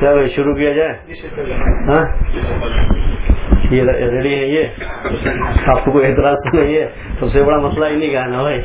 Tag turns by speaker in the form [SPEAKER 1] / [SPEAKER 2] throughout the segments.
[SPEAKER 1] کیا شروع کیا جائے؟ ہاں یہ ریڈی ہے؟ یہ آپ کو کوئی اعتراض تو نہیں ہے؟ سب سے بڑا مسئلہ ہی نہیں کہنا بھائی.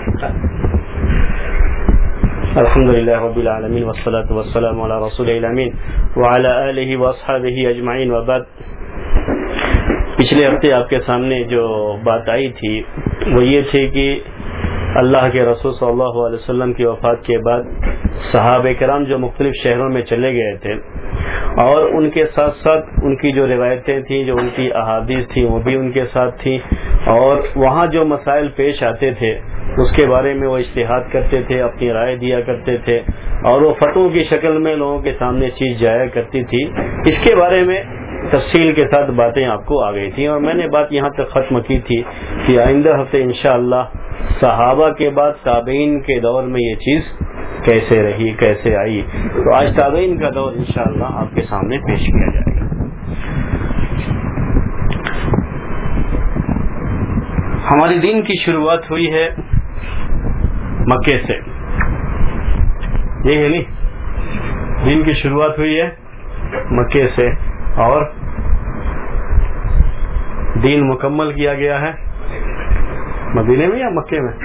[SPEAKER 1] الحمدللہ رب العالمین والصلاة والسلام علی رسول الامین وعلی آلہ واصحابہ اجمعین وبعد. پچھلے ہفتے آپ کے سامنے جو بات آئی تھی وہ یہ تھی کہ اللہ کے رسول صلی اللہ علیہ وسلم کی وفات کے بعد صحابہ کرام جو مختلف شہروں میں چلے گئے تھے اور ان کے ساتھ ساتھ ان کی جو روایتیں تھیں، جو ان کی احادیث تھیں وہ بھی ان کے ساتھ تھیں، اور وہاں جو مسائل پیش آتے تھے اس کے بارے میں وہ اجتہاد کرتے تھے، اپنی رائے دیا کرتے تھے، اور وہ فتووں کی شکل میں لوگوں کے سامنے چیز جایا کرتی تھی. اس کے بارے میں تفصیل کے ساتھ باتیں آپ کو آ گئی تھیں، اور میں نے بات یہاں تک ختم کی تھی کہ آئندہ ہفتے انشاءاللہ صحابہ کے بعد تابعین کے دور میں یہ چیز کیسے رہی، کیسے آئی. تو آج تابعین کا دور انشاءاللہ آپ کے سامنے پیش کیا جائے گا. ہماری دین کی شروعات ہوئی ہے مکے سے، یہ ہے نہیں؟ دین کی شروعات ہوئی ہے مکے سے، اور دین مکمل کیا گیا ہے مدینے میں یا مکے میں؟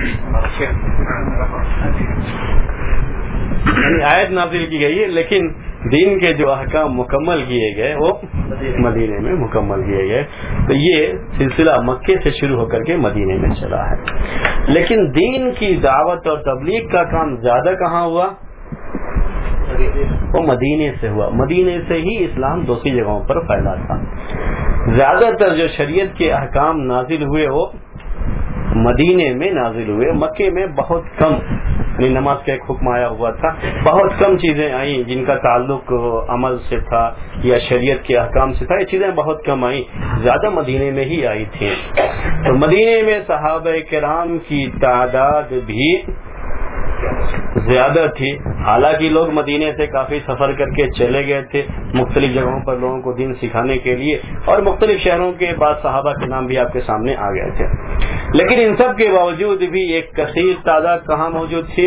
[SPEAKER 1] یعنی آیت نازل کی گئی ہے لیکن دین کے جو احکام مکمل کیے گئے وہ مدینے میں مکمل کیے گئے. تو یہ سلسلہ مکے سے شروع ہو کر کے مدینے میں چلا ہے. لیکن دین کی دعوت اور تبلیغ کا کام زیادہ کہاں ہوا؟ وہ مدینے سے ہوا. مدینے سے ہی اسلام دوسری جگہوں پر پھیلا تھا. زیادہ تر جو شریعت کے احکام نازل ہوئے وہ مدینے میں نازل ہوئے. مکے میں بہت کم، یعنی نماز کا ایک حکم آیا ہوا تھا، بہت کم چیزیں آئیں جن کا تعلق عمل سے تھا یا شریعت کے احکام سے تھا. یہ چیزیں بہت کم آئیں، زیادہ مدینے میں ہی آئی تھیں. تو مدینے میں صحابہ کرام کی تعداد بھی زیادہ تھی. حالانکہ لوگ مدینے سے کافی سفر کر کے چلے گئے تھے مختلف جگہوں پر لوگوں کو دین سکھانے کے لیے، اور مختلف شہروں کے بعد صحابہ کے نام بھی آپ کے سامنے آ گئے تھے. لیکن ان سب کے باوجود بھی ایک کثیر تعداد کہاں موجود تھی؟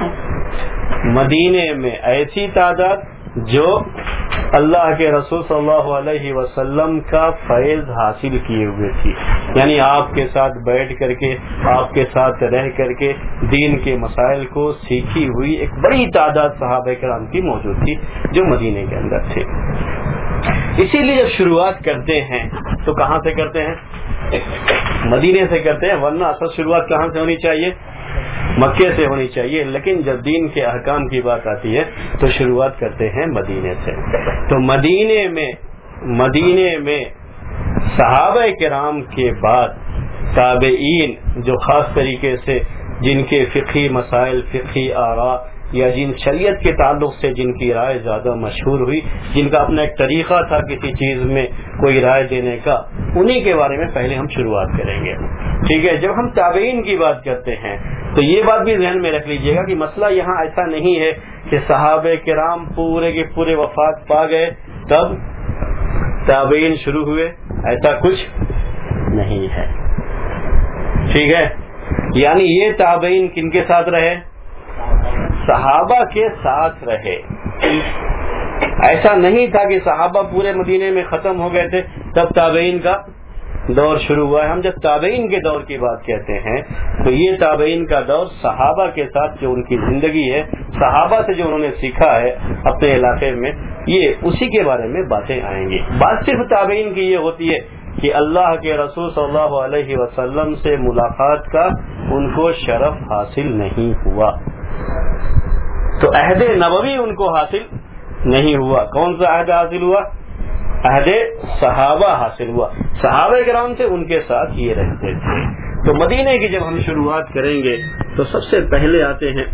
[SPEAKER 1] مدینے میں. ایسی تعداد جو اللہ کے رسول صلی اللہ علیہ وسلم کا فیض حاصل کیے ہوئے تھی، یعنی آپ کے ساتھ بیٹھ کر کے، آپ کے ساتھ رہ کر کے دین کے مسائل کو سیکھی ہوئی ایک بڑی تعداد صحابہ کرام کی موجود تھی جو مدینے کے اندر تھے. اسی لیے جب شروعات کرتے ہیں تو کہاں سے کرتے ہیں؟ مدینے سے کرتے ہیں، ورنہ اصل شروعات کہاں سے ہونی چاہیے؟ مکے سے ہونی چاہیے. لیکن جب دین کے احکام کی بات آتی ہے تو شروعات کرتے ہیں مدینے سے. تو مدینے میں صحابہ کرام کے بعد تابعین جو خاص طریقے سے جن کے فقہی مسائل، فقہی آراء یا جن شریعت کے تعلق سے جن کی رائے زیادہ مشہور ہوئی، جن کا اپنا ایک طریقہ تھا کسی چیز میں کوئی رائے دینے کا، انہی کے بارے میں پہلے ہم شروعات کریں گے. ٹھیک ہے؟ جب ہم تابعین کی بات کرتے ہیں تو یہ بات بھی ذہن میں رکھ لیجئے گا کہ مسئلہ یہاں ایسا نہیں ہے کہ صحابہ کرام پورے کے پورے وفات پا گئے تب تابعین شروع ہوئے، ایسا کچھ نہیں ہے. ٹھیک ہے؟ یعنی یہ تابعین کن کے ساتھ رہے؟ صحابہ کے ساتھ رہے. ایسا نہیں تھا کہ صحابہ پورے مدینے میں ختم ہو گئے تھے تب تابعین کا دور شروع ہوا ہے. ہم جب تابعین کے دور کی بات کہتے ہیں تو یہ تابعین کا دور صحابہ کے ساتھ جو ان کی زندگی ہے، صحابہ سے جو انہوں نے سیکھا ہے اپنے علاقے میں، یہ اسی کے بارے میں باتیں آئیں گی. بات صرف تابعین کی یہ ہوتی ہے کہ اللہ کے رسول صلی اللہ علیہ وسلم سے ملاقات کا ان کو شرف حاصل نہیں ہوا، تو عہد نبوی ان کو حاصل نہیں ہوا. کون سا عہد حاصل ہوا؟ عہد صحابہ حاصل ہوا. صحابہ کرام سے ان کے ساتھ یہ رہتے تھے. تو مدینے کی جب ہم شروعات کریں گے تو سب سے پہلے آتے ہیں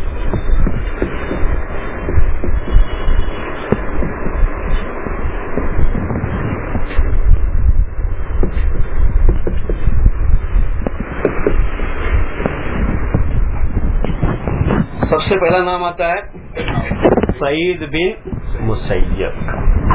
[SPEAKER 1] سب سے پہلا نام آتا ہے سعید بن مسیب کا،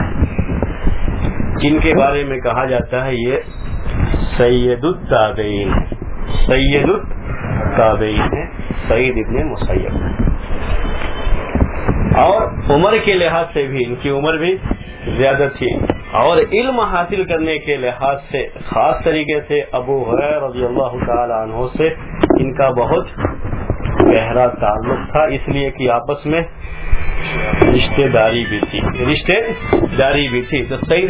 [SPEAKER 1] جن کے بارے میں کہا جاتا ہے یہ سید التابعین، سید التابعین ہے سعید ابن مسیب. اور عمر کے لحاظ سے بھی ان کی عمر بھی زیادہ تھی، اور علم حاصل کرنے کے لحاظ سے خاص طریقے سے ابو ہریرہ رضی اللہ تعالی عنہ سے ان کا بہت گہرا تعلق تھا، اس لیے کہ آپس میں رشتہ داری بھی تھی۔ تو سعید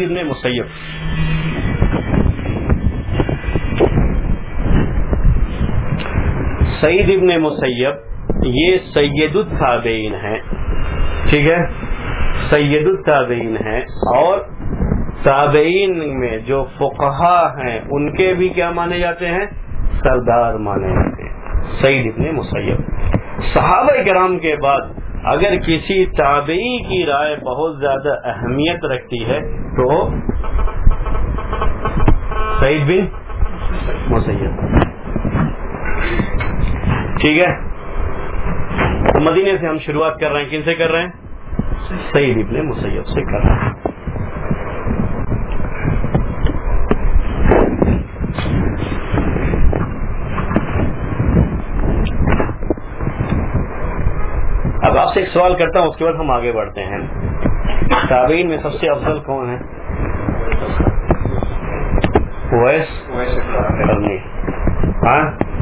[SPEAKER 1] ابن مسیب یہ سید التابعین ہیں، ٹھیک ہے، سید التابعین ہیں، اور تابعین میں جو فقہا ہیں ان کے بھی کیا مانے جاتے ہیں؟ سردار مانے جاتے ہیں سعید ابن مسیب۔ صحابہ کرام کے بعد اگر کسی تابعی کی رائے بہت زیادہ اہمیت رکھتی ہے تو سعید بن مسیب، ٹھیک ہے۔ مدینے سے ہم شروعات کر رہے ہیں، کن سے کر رہے ہیں؟ سعید ابن مسیب سے کر رہے ہیں۔ اب آپ سے ایک سوال کرتا ہوں، اس کے بعد ہم آگے بڑھتے ہیں۔ تابعین میں سب سے افضل کون ہے؟ اویس قرنی۔ ہاں،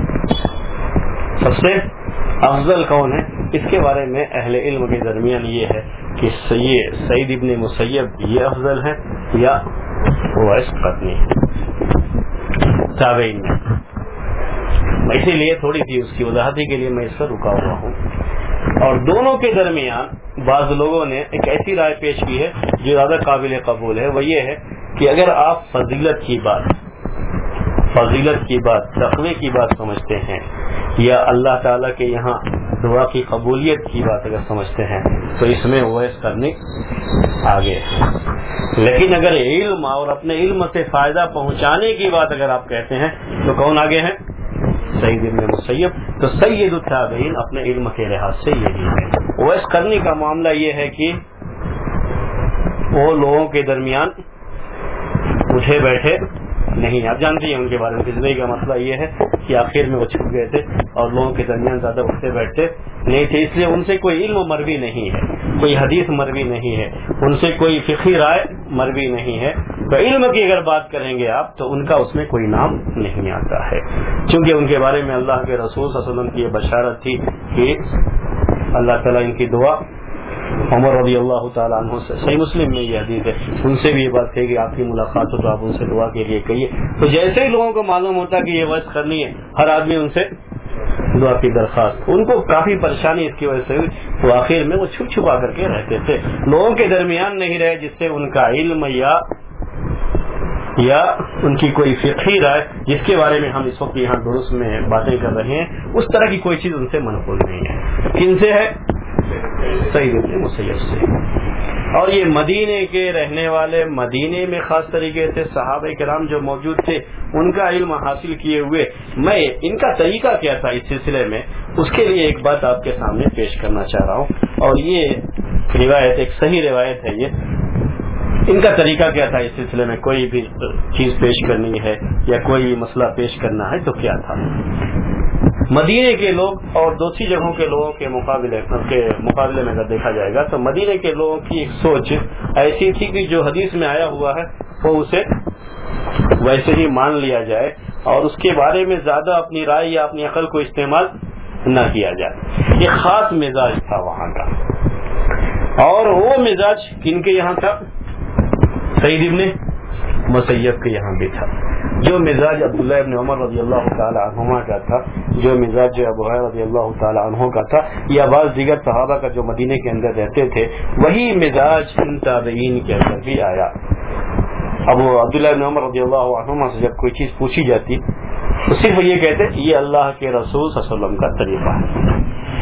[SPEAKER 1] سب سے افضل کون ہے؟ اس کے بارے میں اہل علم کے درمیان یہ ہے کہ یہ سعید ابن مسیب یہ افضل ہے یا اویس قرنی تابعین میں۔ اسی لیے تھوڑی سی اس کی وضاحتی کے لیے میں اس پر رکا ہوا ہوں۔ اور دونوں کے درمیان بعض لوگوں نے ایک ایسی رائے پیش کی ہے جو زیادہ قابل قبول ہے، وہ یہ ہے کہ اگر آپ فضیلت کی بات تقوی کی بات سمجھتے ہیں یا اللہ تعالیٰ کے یہاں دعا کی قبولیت کی بات اگر سمجھتے ہیں تو اس میں اویس قرنی آگے ہے، لیکن اگر علم اور اپنے علم سے فائدہ پہنچانے کی بات اگر آپ کہتے ہیں تو کون آگے ہے؟ سعید ابن مسیب۔ تو سید التابعین اپنے علم کے لحاظ سے یہی ہے۔ اویس قرنی کا معاملہ یہ ہے کہ وہ لوگوں کے درمیان اٹھے بیٹھے نہیں، آپ جانتے ہیں ان کے بارے میں زندگی کا مسئلہ یہ ہے کہ آخر میں وہ چھپ گئے تھے اور لوگوں کے درمیان زیادہ اٹھتے بیٹھتے نہیں تھے، اس لیے ان سے کوئی علم مروی نہیں ہے، کوئی حدیث مروی نہیں ہے، ان سے کوئی فقہی رائے مروی نہیں ہے۔ تو علم کی اگر بات کریں گے آپ تو ان کا اس میں کوئی نام نہیں آتا ہے، چونکہ ان کے بارے میں اللہ کے رسول صلی اللہ علیہ وسلم کی یہ بشارت تھی کہ اللہ تعالیٰ ان کی دعا عمر رضی اللہ تعالیٰ عنہ سے، صحیح مسلم میں یہ حدیث ہے، ان سے بھی یہ بات ہے کہ آپ کی ملاقات ہو تو آپ ان سے دعا کے لیے کہیے۔ تو جیسے ہی لوگوں کو معلوم ہوتا کہ یہ اویس قرنی ہے، ہر آدمی ان سے دعا کی درخواست، ان کو کافی پریشانی اس کی وجہ سے ہوئی، تو آخر میں وہ چھپ چھپا کر کے رہتے تھے، لوگوں کے درمیان نہیں رہے، جس سے ان کا علم یا ان کی کوئی فقہی رائے جس کے بارے میں ہم اس وقت یہاں درس میں باتیں کر رہے ہیں، اس طرح کی کوئی چیز ان سے منقول نہیں ہے۔ کن سے ہے؟ سعید ابن مسیب سے۔ اور یہ مدینے کے رہنے والے، مدینے میں خاص طریقے سے صحابہ کرام جو موجود تھے ان کا علم حاصل کیے ہوئے، میں ان کا طریقہ کیا تھا اس سلسلے میں، اس کے لیے ایک بات آپ کے سامنے پیش کرنا چاہ رہا ہوں، اور یہ روایت ایک صحیح روایت ہے۔ یہ ان کا طریقہ کیا تھا اس سلسلے میں، کوئی بھی چیز پیش کرنی ہے یا کوئی مسئلہ پیش کرنا ہے تو کیا تھا۔ مدینے کے لوگ اور دوسری جگہوں کے لوگوں کے مقابلے میں اگر دیکھا جائے گا تو مدینے کے لوگوں کی ایک سوچ ایسی تھی کہ جو حدیث میں آیا ہوا ہے وہ اسے ویسے ہی مان لیا جائے اور اس کے بارے میں زیادہ اپنی رائے یا اپنی عقل کو استعمال نہ کیا جائے۔ یہ خاص مزاج تھا وہاں کا، اور وہ مزاج کن کے یہاں تھا؟ سعید ابن مسیب کے یہاں بھی تھا۔ جو مزاج عبداللہ ابن عمر رضی اللہ تعالی عنہما کا تھا، جو مزاج ابو ہریرہ رضی اللہ تعالی عنہ کا تھا، یا بعض دیگر صحابہ کا جو مدینے کے اندر رہتے تھے، وہی مزاج ان تابعین کے اندر بھی آیا۔ اب عبداللہ ابن عمر رضی اللہ عنہما سے جب کوئی چیز پوچھی جاتی تو صرف یہ کہتے یہ اللہ کے رسول صلی اللہ علیہ وسلم کا طریقہ ہے،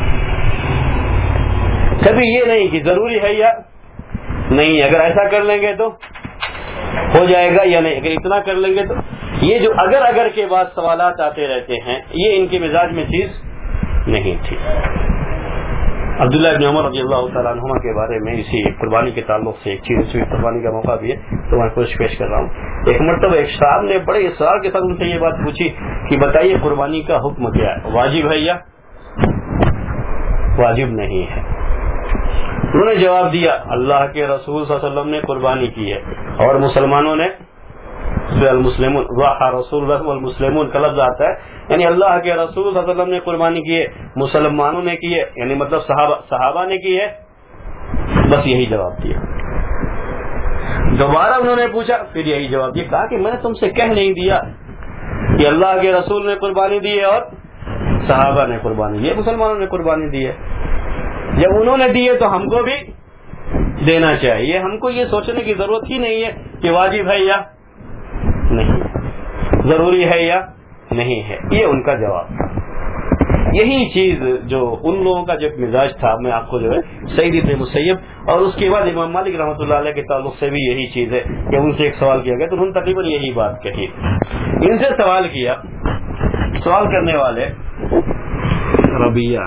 [SPEAKER 1] کبھی یہ نہیں کہ ضروری ہے یا نہیں، اگر ایسا کر لیں گے تو ہو جائے گا یا نہیں، اگر اتنا کر لیں گے تو، یہ جو اگر کے بعد سوالات آتے رہتے ہیں، یہ ان کے مزاج میں چیز نہیں تھی۔ عبداللہ ابن عمر رضی اللہ تعالیٰ عنہما کے بارے میں اسی قربانی کے تعلق سے ایک چیز، قربانی کا موقع بھی ہے تو میں کوشش پیش کر رہا ہوں۔ ایک مرتبہ ایک صاحب نے بڑے اصرار کے ساتھ ان سے یہ بات پوچھی کہ بتائیے قربانی کا حکم کیا ہے، واجب ہے یا واجب نہیں ہے؟ انہوں نے جواب دیا اللہ کے رسول صلی اللہ علیہ وسلم نے قربانی کی ہے اور مسلمانوں نے المسلمون ضحى رسول اللہ والمسلمون کا لفظ آتا ہے، یعنی اللہ کے رسول صلی اللہ علیہ وسلم نے قربانی کی ہے، مسلمانوں نے کی ہے، یعنی مطلب صحابہ نے کی ہے. بس یہی جواب دیا. دوبارہ انہوں نے پوچھا، پھر یہی جواب دیا. کہا کہ میں نے تم سے کہہ نہیں دیا کہ اللہ کے رسول نے قربانی دی ہے اور صحابہ نے قربانی دی ہے، مسلمانوں نے قربانی دی ہے. جب انہوں نے دی ہے تو ہم کو بھی دینا چاہیے. ہم کو یہ سوچنے کی ضرورت ہی نہیں ہے کہ واجب ہے یا نہیں ہے، ضروری ہے یا نہیں ہے. یہ ان کا جواب تھا. یہی چیز جو ان لوگوں کا جو مزاج تھا، میں آپ کو جو ہے سعید بن مسیب اور اس کے بعد امام مالک رحمۃ اللہ علیہ کے تعلق سے بھی یہی چیز ہے کہ ان سے ایک سوال کیا گیا تو انہوں نے تقریباً یہی بات کہی. ان سے سوال کیا، سوال کرنے والے ربیہ،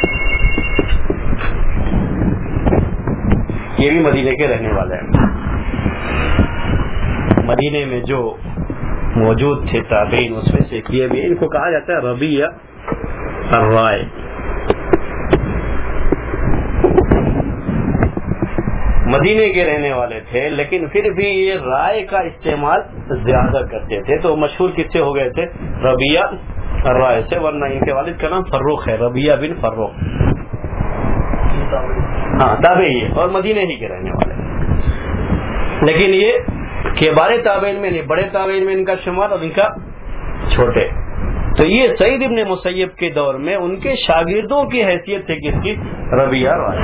[SPEAKER 1] یہ بھی مدینے کے رہنے والے ہیں. مدینے میں جو موجود تھے تابعین، اس میں سے یہ بھی ان کو کہا جاتا ہے ربیہ الرائے. مدینے کے رہنے والے تھے لیکن پھر بھی یہ رائے کا استعمال زیادہ کرتے تھے، تو مشہور کس سے ہو گئے تھے؟ ربیہ الرائے سے، ورنہ ان کے والد کا نام فروخ ہے، ربیہ بن فروخ. ہاں تابعی ہے اور مدینے ہی کے رہنے والے، لیکن یہ کبار تابعین میں نہیں، بڑے تابعین میں ان کا شمار اور ان کا چھوٹے. تو یہ سعید ابن مسیب کے دور میں ان کے شاگردوں کی حیثیت تھی کس کی؟ ربیہ الرائے.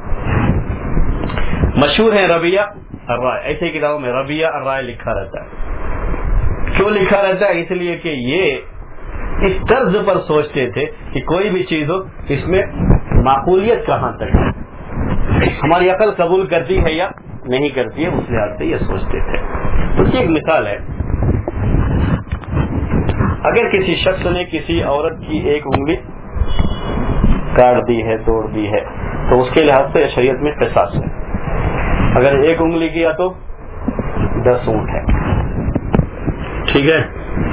[SPEAKER 1] مشہور ہے ربیہ الرائے، ایسے کتابوں میں ربیہ الرائے لکھا رہتا ہے. کیوں لکھا رہتا ہے؟ اس لیے کہ یہ اس طرز پر سوچتے تھے کہ کوئی بھی چیز ہو اس میں معقولیت کہاں تک ہے، ہماری عقل قبول کرتی ہے یا نہیں کرتی ہے، اس لحاظ سے یہ سوچتے تھے. اس کی ایک مثال ہے، اگر کسی شخص نے کسی عورت کی ایک انگلی کاٹ دی ہے، توڑ دی ہے، تو اس کے لحاظ سے شریعت میں قصاص ہے. اگر ایک انگلی کیا تو 10 اونٹ ہے، ٹھیک ہے.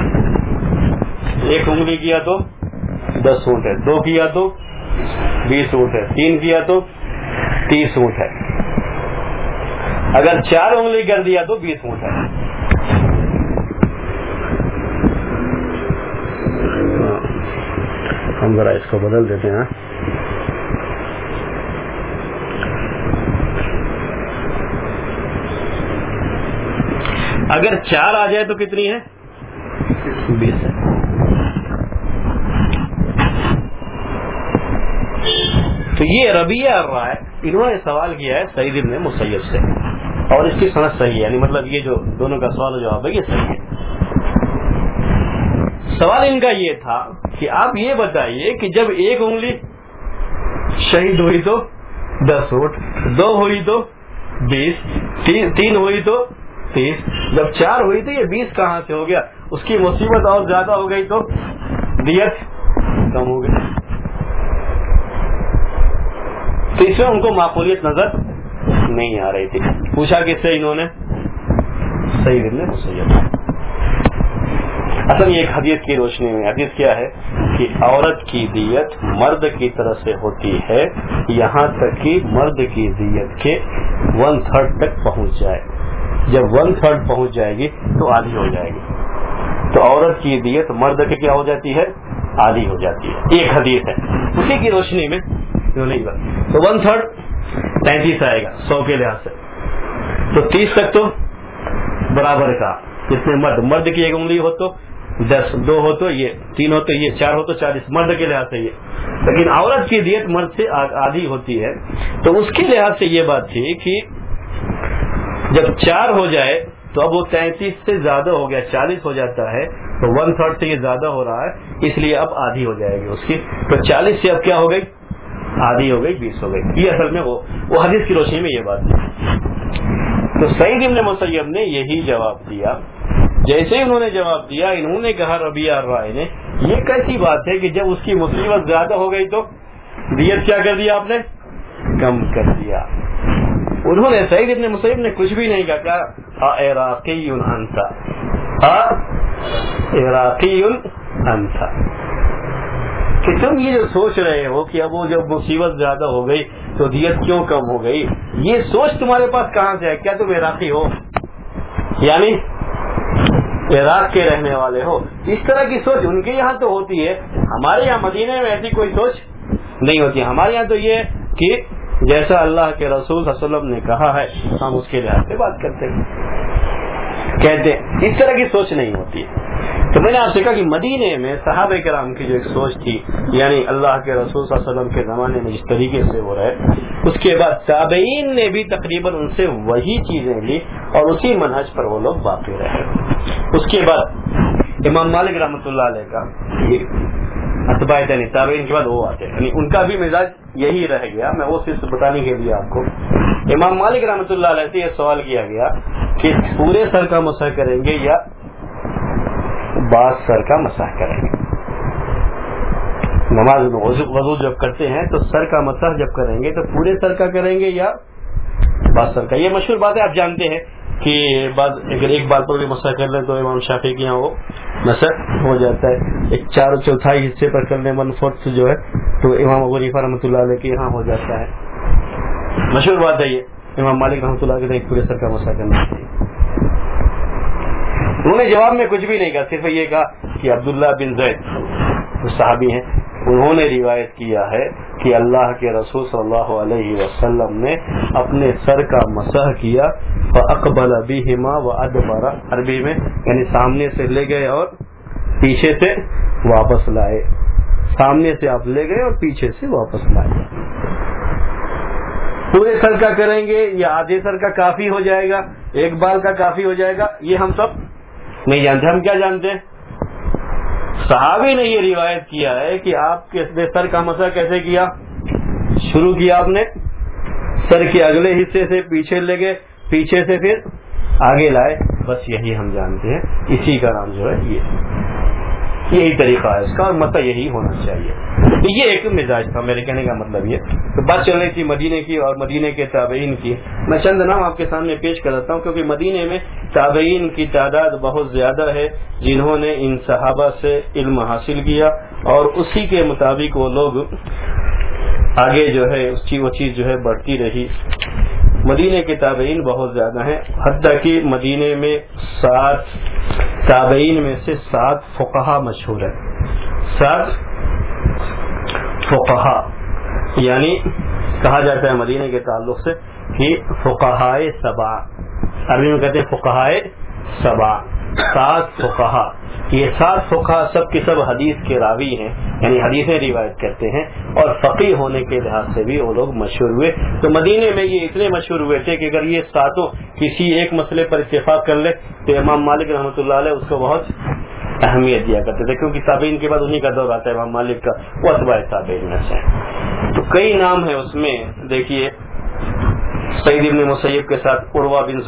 [SPEAKER 1] ایک انگلی کیا تو 10 اونٹ ہے، 2 کیا تو 20 اونٹ ہے، 3 کیا تو 30 اونٹ ہے. اگر 4 انگلی کر دیا تو 20 اونٹ ہے. ہم ذرا اس کو بدل دیتے ہیں. اگر 4 آ جائے تو کتنی ہے؟ 20 ہے. تو یہ ربیہ الرائے انہوں نے سوال کیا ہے سعید بن مسیب سے، اور اس کی سند صحیح ہے، یعنی مطلب یہ جو دونوں کا سوال و جواب ہے یہ صحیح ہے. سوال ان کا یہ تھا کہ آپ یہ بتائیے کہ جب ایک انگلی شہید ہوئی تو 10 اونٹ، 2 ہوئی تو 20، 3 ہوئی تو 30، جب 4 ہوئی تو یہ 20 کہاں سے ہو گیا؟ اس کی مصیبت اور زیادہ ہو گئی تو دیت کم ہو گئی. تو اس میں ان کو معقولیت نظر نہیں آ رہی تھی. پوچھا کس سے انہوں نے؟ سعید بن مسیب. اصل یہ ایک حدیث کی روشنی میں، حدیث کیا ہے کہ عورت کی دیت مرد کی طرف سے ہوتی ہے یہاں تک کہ مرد کی دیت کے 1/3 تک پہنچ جائے. جب 1/3 پہنچ جائے گی تو آدھی ہو جائے گی. تو عورت کی دیت مرد کی کیا ہو جاتی ہے؟ آدھی ہو جاتی ہے. ایک حدیث ہے، اسی کی روشنی میں نہیں بات. تو 1/3 33 آئے گا 100 کے لحاظ سے، تو 30 تک تو برابر کا. اس میں مرد کی ایک انگلی ہو تو 10، 2 ہو تو یہ، 3 ہو تو یہ، 4 ہو تو 40 مرد کے لحاظ سے یہ. لیکن عورت کی دیت مرد سے آدھی ہوتی ہے. تو اس کے لحاظ سے یہ بات تھی کہ جب 4 ہو جائے تو اب وہ 33 سے زیادہ ہو گیا، 40 ہو جاتا ہے، تو 1/3 سے یہ زیادہ ہو رہا ہے، اس لیے اب آدھی ہو جائے گی اس کی. تو 40 سے اب کیا ہو گئی؟ آدھی ہو گئی، 20 ہو گئی. یہ اصل میں وہ حدیث کی روشنی میں یہ بات تھی. تو سعید بن مسیب نے یہی جواب دیا. جیسے ہی انہوں نے جواب دیا، انہوں نے کہا ربیہ الرائے نے، یہ کیسی بات ہے کہ جب اس کی مصیبت زیادہ ہو گئی تو دیت کیا کر دیا آپ نے؟ کم کر دیا. انہوں نے سعید بن مسیب نے کچھ بھی نہیں کہا عراقی انت، عراقی انت. کہ تم یہ جو سوچ رہے ہو کہ اب وہ جب مصیبت زیادہ ہو گئی تو دیت کیوں کم ہو گئی، یہ سوچ تمہارے پاس کہاں سے ہے؟ کیا تم عراقی ہو، یعنی عراق کے رہنے والے ہو؟ اس طرح کی سوچ ان کے یہاں تو ہوتی ہے، ہمارے یہاں مدینے میں ایسی کوئی سوچ نہیں ہوتی. ہمارے یہاں تو یہ کہ جیسا اللہ کے رسول صلی اللہ علیہ وسلم نے کہا ہے ہم اس کے لحاظ سے بات کرتے ہیں، کہتے ہیں، اس طرح کی سوچ نہیں ہوتی. تو میں نے آپ سے کہا کہ مدینے میں صحابہ کرام کی جو ایک سوچ تھی، یعنی اللہ کے رسول صلی اللہ علیہ وسلم کے زمانے میں جس طریقے سے وہ رہے، اس کے بعد تابعین نے بھی تقریباً ان سے وہی چیزیں لی اور اسی منہج پر وہ لوگ باقی رہے. اس کے بعد امام مالک رحمۃ اللہ علیہ کا اتباع تابعین کے بعد وہ آتے ہیں، یعنی ان کا بھی مزاج یہی رہ گیا. میں وہ صرف بتانے کے لیے آپ کو، امام مالک رحمۃ اللہ علیہ سے یہ سوال کیا گیا کہ پورے سر کا مسح کریں گے یا بعض سر کا مسح کریں گے. نماز وضو جب کرتے ہیں تو سر کا مسح جب کریں گے تو پورے سر کا کریں گے یا بعض سر کا. یہ مشہور بات ہے، آپ جانتے ہیں کہ اگر ایک بار پر بھی مسح کر لیں تو امام شافعی کے یہاں وہ مسح ہو جاتا ہے. ایک 4/4 حصے پر کر لیں 1/4 جو ہے تو امام ابو حنیفہ رحمۃ اللہ علیہ کے یہاں ہو جاتا ہے. مشہور بات ہے یہ، امام مالک رحمۃ اللہ علیہ پورے سر کا مسح کرنا چاہیے. انہوں نے جواب میں کچھ بھی نہیں کہا، صرف یہ کہا کہ عبداللہ بن زید جو صحابی ہیں انہوں نے روایت کیا ہے کہ اللہ کے رسول صلی اللہ علیہ وسلم نے اپنے سر کا مسح کیا فاقبل بہما وادبر، عربی میں یعنی سامنے سے لے گئے اور پیچھے سے واپس لائے. سامنے سے آپ لے گئے اور پیچھے سے واپس لائے. پورے سر کا کریں گے یا آدھے سر کا کافی ہو جائے گا، ایک بال کا کافی ہو جائے گا، یہ ہم سب نہیں جانتے. ہم کیا جانتے ہیں؟ صحابی نے یہ روایت کیا ہے کہ آپ کے سر کا مسح کیسے کیا. شروع کیا آپ نے سر کے اگلے حصے سے پیچھے لے گئے، پیچھے سے پھر آگے لائے، بس یہی ہم جانتے ہیں. اسی کا نام جو ہے یہی طریقہ ہے اس کا، اور مسح یہی ہونا چاہیے. تو یہ ایک مزاج تھا. میرے کہنے کا مطلب یہ تو بات چل رہی تھی مدینے کی اور مدینے کے تابعین کی. میں چند نام آپ کے سامنے پیش کر دیتا ہوں کیونکہ مدینے میں تابعین کی تعداد بہت زیادہ ہے جنہوں نے ان صحابہ سے علم حاصل کیا اور اسی کے مطابق وہ لوگ آگے جو ہے وہ چیز جو ہے بڑھتی رہی. مدینے کے تابعین بہت زیادہ ہیں، حتیٰ کہ مدینے میں 7 تابعین میں سے 7 فقہا مشہور ہیں. 7 فقہا یعنی کہا جاتا ہے مدینے کے تعلق سے کہ فقہائے 7، عربی میں کہتے ہیں فقہائے 7، 7 فقہا. یہ 7 فقہا سب کے سب حدیث کے راوی ہیں، یعنی حدیثیں روایت کرتے ہیں اور فقیہ ہونے کے لحاظ سے بھی وہ لوگ مشہور ہوئے. تو مدینے میں یہ اتنے مشہور ہوئے تھے کہ اگر یہ 7 کسی ایک مسئلے پر اتفاق کر لے تو امام مالک رحمۃ اللہ علیہ اس کو بہت اہمیت دیا کرتے تھے، کیونکہ تابعین کے بعد انہی کا دور آتا ہے امام مالک کا، وہ اتباع تابعین میں سے. تو کئی نام ہیں اس میں، دیکھیے سعید ابن مسیب کے ساتھ عروہ بن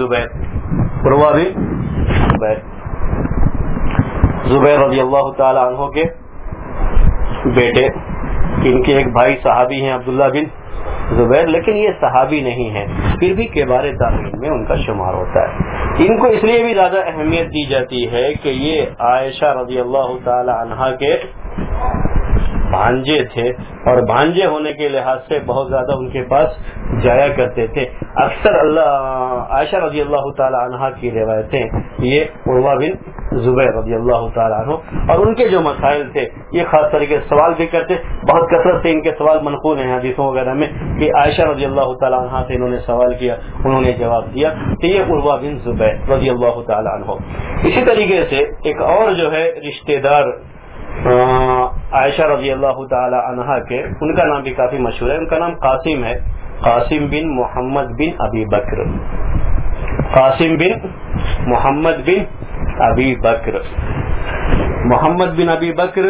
[SPEAKER 1] زبیر رضی اللہ تعالی عنہ کے بیٹے. ان کے ایک بھائی صحابی ہیں عبداللہ بن زبیر، لیکن یہ صحابی نہیں ہیں، پھر بھی کبار تابعین میں ان کا شمار ہوتا ہے. ان کو اس لیے بھی زیادہ اہمیت دی جاتی ہے کہ یہ عائشہ رضی اللہ تعالی عنہا کے بھانجے تھے اور بھانجے ہونے کے لحاظ سے بہت زیادہ ان کے پاس جایا کرتے تھے. اکثر عائشہ رضی اللہ تعالی عنہا کی روایتیں یہ عروہ بن زبیر رضی اللہ تعالی عنہ اور ان کے جو مسائل تھے یہ خاص طریقے سے سوال بھی کرتے. بہت کثرت سے ان کے سوال منقول ہیں حدیثوں وغیرہ میں کہ عائشہ رضی اللہ تعالی عنہا سے انہوں نے سوال کیا، انہوں نے جواب دیا. تو یہ عروہ بن زبیر رضی اللہ تعالی عنہ. اسی طریقے سے ایک اور جو ہے رشتہ دار عائشہ رضی اللہ تعالی عنہا کے، ان کا نام بھی کافی مشہور ہے. ان کا نام قاسم ہے، قاسم بن محمد بن ابی بکر. قاسم بن محمد بن ابی بکر. محمد بن ابی بکر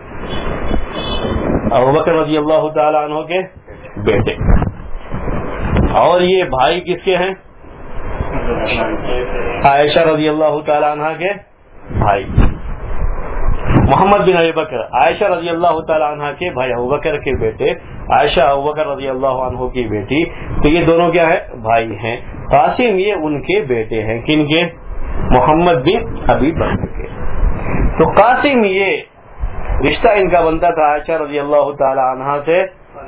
[SPEAKER 1] ابوبکر رضی اللہ تعالی عنہ کے بیٹے، اور یہ بھائی کس کے ہیں؟ عائشہ رضی اللہ تعالی عنہ کے بھائی. محمد بن ابی بکر عائشہ رضی اللہ تعالی عنہ کے بھائی، ابوبکر کے بیٹے، عائشہ ابوبکر رضی اللہ عنہ کی بیٹی. تو یہ دونوں کیا ہے؟ بھائی ہیں. قاسم یہ ان کے بیٹے ہیں، کن کے؟ محمد بن ابی بکر کے. تو قاسم یہ رشتہ ان کا بنتا تھا عائشہ رضی اللہ تعالی عنہا سے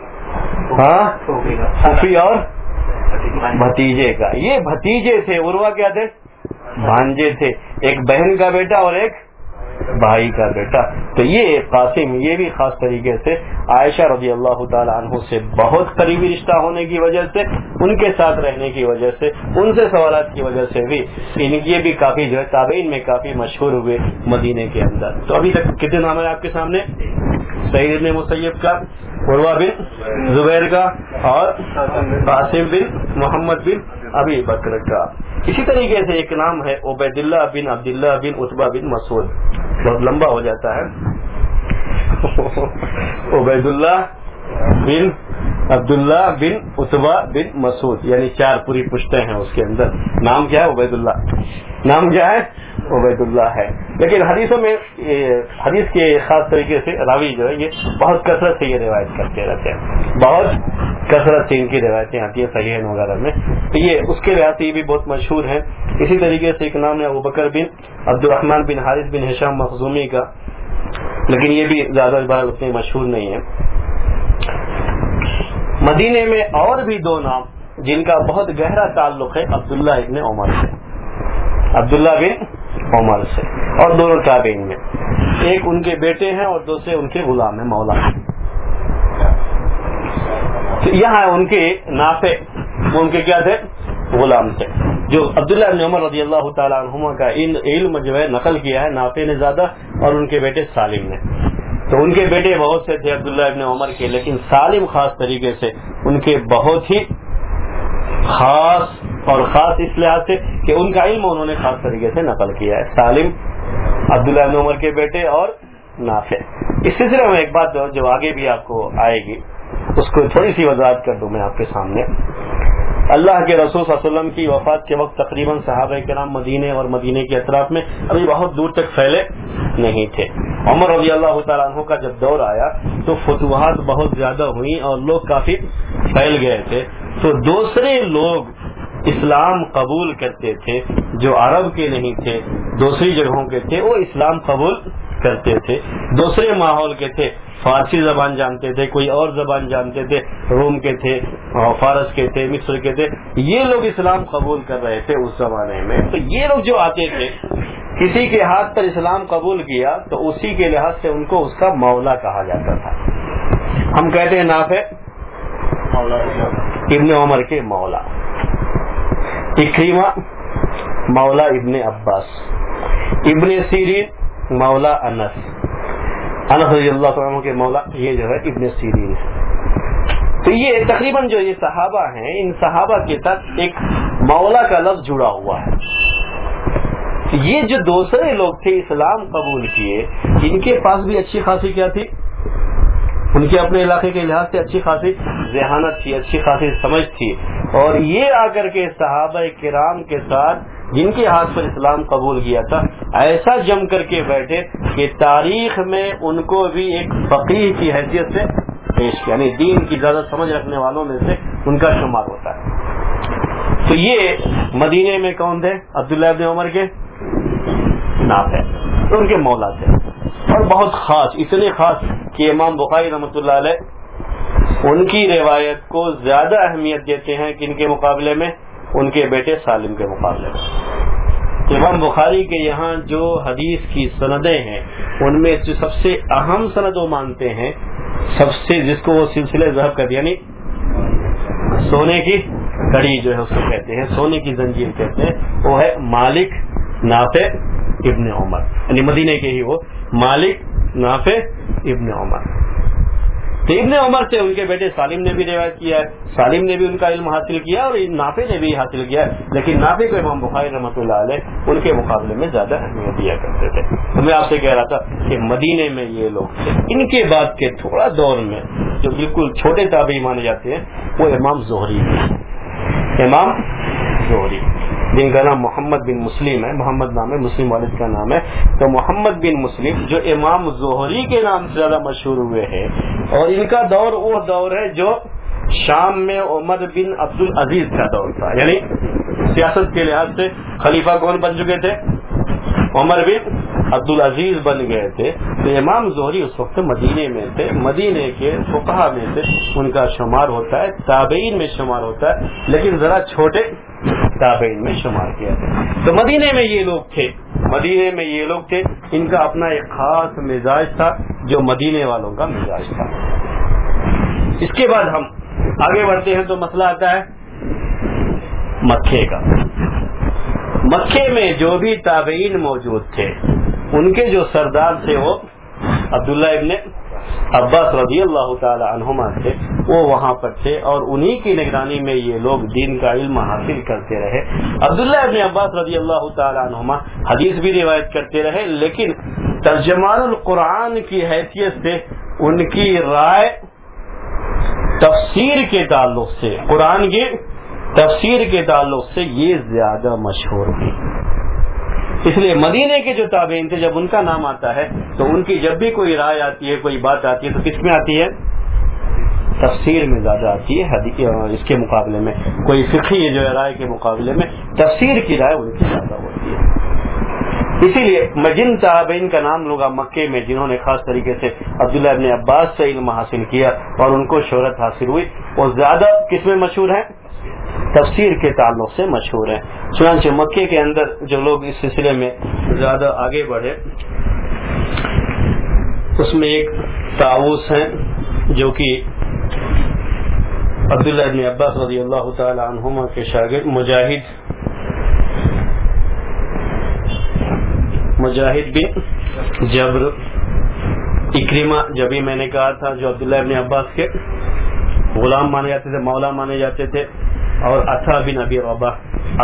[SPEAKER 1] پھوپھی اور بھتیجے کا. یہ بھتیجے تھے. عروہ کیا تھے؟ بھانجے تھے. ایک بہن کا بیٹا اور ایک بھائی کا بیٹا. تو یہ قاسم یہ بھی خاص طریقے سے عائشہ رضی اللہ تعالی عنہ سے بہت قریبی رشتہ ہونے کی وجہ سے, ان کے ساتھ رہنے کی وجہ سے, ان سے سوالات کی وجہ سے بھی یہ بھی کافی جو ہے تابعین میں کافی مشہور ہوئے مدینے کے اندر. تو ابھی تک کتنے نام ہیں آپ کے سامنے؟ سعید بن مسیب کا, عروہ بن زبیر کا, اور قاسم بن محمد بن ابی بکر کا. اسی طریقے سے ایک نام ہے عبید اللہ بن عبداللہ بن عتبہ بن مسعود. بہت لمبا ہو جاتا ہے. عبید اللہ بن عبداللہ بن عتبہ بن مسعود, یعنی 4 پوری پشتیں ہیں اس کے اندر. نام کیا ہے؟ عبید اللہ. نام کیا ہے؟ عبید اللہ ہے. لیکن حدیثوں میں حدیث کے خاص طریقے سے راوی جو ہے یہ بہت کثرت سے یہ روایت کرتے رہتے ہیں. بہت کثرت سے ان کی روایتیں آتی ہیں صحیحین وغیرہ میں. تو یہ اس کے لحاظ سے یہ بھی بہت مشہور ہیں. اسی طریقے سے ایک نام ہے ابوبکر بن عبد الرحمن بن حارث بن ہشام مخزومی کا, لیکن یہ بھی زیادہ بار اتنے مشہور نہیں ہے. مدینے میں اور بھی 2 نام جن کا بہت گہرا تعلق ہے عبداللہ ابن عمر سے. عبداللہ بن عمر سے, اور دونوں تابعین میں. ایک ان کے بیٹے ہیں اور دوسرے ان کے غلام ہیں, مولا. یہاں ان کے نافع, وہ ان کے کیا تھے؟ غلام تھے. جو عبداللہ ابن عمر رضی اللہ تعالیٰ عنہما کا علم جو ہے نقل کیا ہے نافع نے زیادہ, اور ان کے بیٹے سالم نے. تو ان کے بیٹے بہت سے تھے عبداللہ ابن عمر کے, لیکن سالم خاص طریقے سے ان کے بہت ہی خاص, اور خاص اس لحاظ سے کہ ان کا علم انہوں نے خاص طریقے سے نقل کیا ہے. سالم, عبداللہ ابن عمر کے بیٹے, اور نافع. اس سلسلے میں ایک بات جو آگے بھی آپ کو آئے گی اس کو تھوڑی سی وضاحت کر دوں میں آپ کے سامنے. اللہ کے رسول صلی اللہ علیہ وسلم کی وفات کے وقت تقریباً صحابہ کرام مدینے اور مدینے کے اطراف میں ابھی بہت دور تک پھیلے نہیں تھے. عمر رضی اللہ تعالیٰ عنہ کا جب دور آیا تو فتوحات بہت زیادہ ہوئی اور لوگ کافی پھیل گئے تھے. تو دوسرے لوگ اسلام قبول کرتے تھے جو عرب کے نہیں تھے, دوسری جگہوں کے تھے, وہ اسلام قبول کرتے تھے. دوسرے ماحول کے تھے, فارسی زبان جانتے تھے, کوئی اور زبان جانتے تھے, روم کے تھے, فارس کے تھے, مصر کے تھے. یہ لوگ اسلام قبول کر رہے تھے اس زمانے میں. تو یہ لوگ جو آتے تھے, کسی کے ہاتھ پر اسلام قبول کیا تو اسی کے لحاظ سے ان کو اس کا مولا کہا جاتا تھا. ہم کہتے ہیں نافع ابن عمر کے مولا, اکریمہ مولا ابن عباس, ابن سیرین مولا انس, انس رضی اللہ عنہ کے مولا یہ جو ہے ابن سیرین ہے. تو یہ تقریباً جو یہ صحابہ ہیں, ان صحابہ کے ساتھ ایک مولا کا لفظ جڑا ہوا ہے. یہ جو دوسرے لوگ تھے اسلام قبول کیے, ان کے پاس بھی اچھی خاصی کیا تھی, ان کے اپنے علاقے کے لحاظ سے اچھی خاصی ذہانت تھی, اچھی خاصی سمجھ تھی. اور یہ آ کر کے صحابہ کرام کے ساتھ جن کے ہاتھ پر اسلام قبول کیا تھا ایسا جم کر کے بیٹھے کہ تاریخ میں ان کو بھی ایک فقیہ کی حیثیت سے پیش کیا, یعنی دین کی زیادہ سمجھ رکھنے والوں میں سے ان کا شمار ہوتا ہے. تو یہ مدینے میں کون تھے؟ عبداللہ ابن عمر کے نافع, تو ان کے مولا تھے. اور بہت خاص, اتنے خاص کہ امام بخاری رحمۃ اللہ علیہ ان کی روایت کو زیادہ اہمیت دیتے ہیں کن کے مقابلے میں؟ ان کے بیٹے سالم کے مقابلے میں. امام بخاری کے یہاں جو حدیث کی سندیں ہیں ان میں سب سے اہم سند وہ مانتے ہیں, سب سے جس کو وہ سلسلہ ذہب کہتے ہیں, یعنی سونے کی کڑی جو ہے اس کو کہتے ہیں, سونے کی زنجیر کہتے ہیں, وہ ہے مالک نافع ابن عمر, یعنی مدینے کے ہی وہ مالک نافع ابن عمر. تو ابن عمر سے ان کے بیٹے سالم نے بھی روایت کیا ہے, سالم نے بھی ان کا علم حاصل کیا اور نافع نے بھی حاصل کیا, لیکن نافع کو امام بخاری رحمۃ اللہ علیہ ان کے مقابلے میں زیادہ اہمیت دیا کرتے تھے. تو میں آپ سے کہہ رہا تھا کہ مدینے میں یہ لوگ تھے. ان کے بعد کے تھوڑا دور میں جو بالکل چھوٹے تابعی مانے جاتے ہیں وہ امام زہری ہیں. امام زہری جن کا نام محمد بن مسلم ہے, محمد نام ہے, مسلم والد کا نام ہے. تو محمد بن مسلم جو امام زہری کے نام سے زیادہ مشہور ہوئے ہیں, اور ان کا دور وہ دور ہے جو شام میں عمر بن عبد العزیز کا دور تھا. یعنی سیاست کے لحاظ سے خلیفہ کون بن چکے تھے؟ عمر بن عبد العزیز بن گئے تھے. تو امام زہری اس وقت مدینے میں تھے، مدینے کے فقہا میں سے ان کا شمار ہوتا ہے، تابعین میں شمار ہوتا ہے، لیکن ذرا چھوٹے تابعین میں شمار کیا ہے۔ تو مدینے میں یہ لوگ تھے، مدینے میں یہ لوگ تھے، ان کا اپنا ایک خاص مزاج تھا جو مدینے والوں کا مزاج تھا۔ اس کے بعد ہم آگے بڑھتے ہیں تو مسئلہ آتا ہے مکے کا۔ مکے میں جو بھی تابعین موجود تھے ان کے جو سردار تھے وہ عبداللہ ابن عباس رضی اللہ تعالی عنہما تھے، وہ وہاں پر تھے اور انہی کی نگرانی میں یہ لوگ دین کا علم حاصل کرتے رہے۔ عبداللہ ابن عباس رضی اللہ تعالی عنہما حدیث بھی روایت کرتے رہے، لیکن ترجمان القرآن کی حیثیت سے ان کی رائے تفسیر کے تعلق سے، قرآن کی تفسیر کے تعلق سے یہ زیادہ مشہور تھی۔ اس لیے مدینے کے جو تابعین تھے جب ان کا نام آتا ہے تو ان کی جب بھی کوئی رائے آتی ہے، کوئی بات آتی ہے تو کس میں آتی ہے؟ تفسیر میں زیادہ آتی ہے اس کے مقابلے میں، کوئی فقہی جو رائے کے مقابلے میں تفسیر کی رائے ان کی زیادہ ہوتی ہے۔ اسی لیے جن تابعین کا نام لوگا مکے میں جنہوں نے خاص طریقے سے عبداللہ ابن عباس سے علم حاصل کیا اور ان کو شہرت حاصل ہوئی، وہ زیادہ کس میں مشہور ہیں؟ تفسیر کے تعلق سے مشہور ہیں۔ چنانچہ مکے کے اندر جو لوگ اس سلسلے میں زیادہ آگے بڑھے اس میں ایک طاووس ہیں جو کہ عبداللہ ابن عباس رضی اللہ تعالی عنہما کے شاگرد مجاہد بن جبر، اکرمہ جبھی میں نے کہا تھا جو عبداللہ ابن عباس کے غلام مانے جاتے تھے، مولا مانے جاتے تھے، اور عطا بن ابی رباح،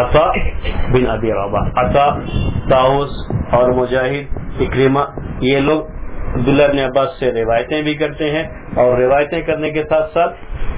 [SPEAKER 1] عطا، طاووس اور مجاہد، اکرمہ، یہ لوگ عبداللہ ابن عباس سے روایتیں بھی کرتے ہیں اور روایتیں کرنے کے ساتھ ساتھ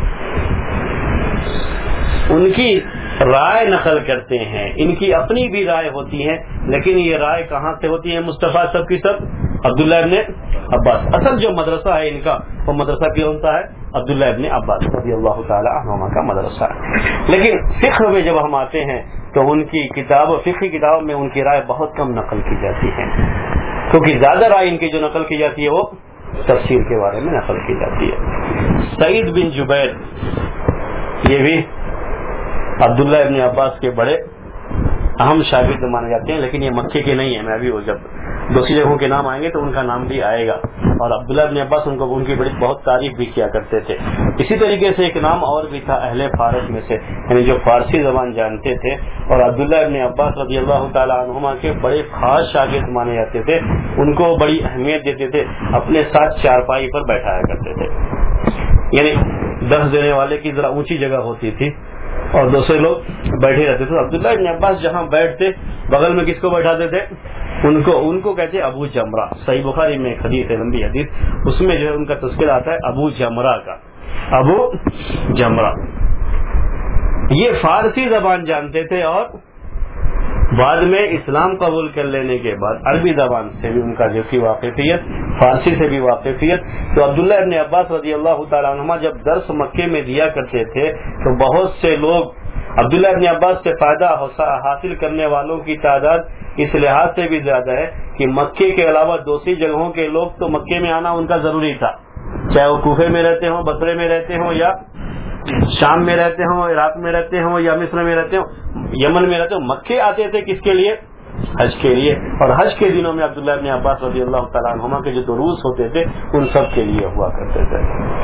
[SPEAKER 1] ان کی رائے نقل کرتے ہیں۔ ان کی اپنی بھی رائے ہوتی ہے، لیکن یہ رائے کہاں سے ہوتی ہے مصطفیٰ سب کی سب؟ عبداللہ ابن عباس۔ اصل جو مدرسہ ہے ان کا وہ مدرسہ کون سا ہے؟ عبداللہ ابن عباس رضی اللہ تعالی عنہما کا مدرسہ ہے۔ لیکن فقہ میں جب ہم آتے ہیں تو ان کی فقہی کتابوں میں ان کی رائے بہت کم نقل کی جاتی ہے، کیونکہ زیادہ رائے ان کی جو نقل کی جاتی ہے وہ تفسیر کے بارے میں نقل کی جاتی ہے۔ سعید بن جبیر یہ بھی عبداللہ ابن عباس کے بڑے اہم شاگرد مانے جاتے ہیں، لیکن یہ مکے کے نہیں ہیں۔ میں ابھی وہ جب دوسری جگہوں کے نام آئیں گے تو ان کا نام بھی آئے گا، اور عبداللہ ابن عباس ان کی بڑی بہت تعریف بھی کیا کرتے تھے۔ اسی طریقے سے ایک نام اور بھی تھا اہل فارس میں سے، یعنی جو فارسی زبان جانتے تھے اور عبداللہ ابن عباس رضی اللہ تعالی عنہما کے بڑے خاص شاگرد مانے جاتے تھے، ان کو بڑی اہمیت دیتے تھے، اپنے ساتھ چارپائی پر بیٹھایا کرتے تھے، یعنی درس دینے والے کی ذرا اونچی جگہ ہوتی تھی اور دوسرے لوگ بیٹھے رہتے تھے۔ عبداللہ ابن عباس جہاں بیٹھتے بغل میں کس کو بیٹھاتے تھے؟ ان کو کہتے ہیں ابو جمرہ۔ صحیح بخاری میں ایک حدیث ہے، لمبی حدیث، اس میں جو ہے ان کا تذکرہ آتا ہے ابو جمرہ کا، ابو جمرہ۔ یہ فارسی زبان جانتے تھے اور بعد میں اسلام قبول کر لینے کے بعد عربی زبان سے بھی ان کا جو کی واقفیت، فارسی سے بھی واقفیت۔ تو عبداللہ ابن عباس رضی اللہ تعالیٰ عنہما جب درس مکے میں دیا کرتے تھے تو بہت سے لوگ عبداللہ ابن عباس سے فائدہ حاصل کرنے والوں کی تعداد اس لحاظ سے بھی زیادہ ہے کہ مکے کے علاوہ دوسری جگہوں کے لوگ تو مکے میں آنا ان کا ضروری تھا، چاہے وہ کوفے میں رہتے ہوں، بصرے میں رہتے ہوں، یا شام میں رہتے ہوں، عراق میں رہتے ہوں، یا مصر میں رہتے ہوں، یمن میں رہتے ہوں، مکے آتے تھے کس کے لیے؟ حج کے لیے۔ اور حج کے دنوں میں عبداللہ ابن عباس رضی اللہ تعالیٰ عنہما کے جو دروس ہوتے تھے ان سب کے لیے ہوا کرتے تھے۔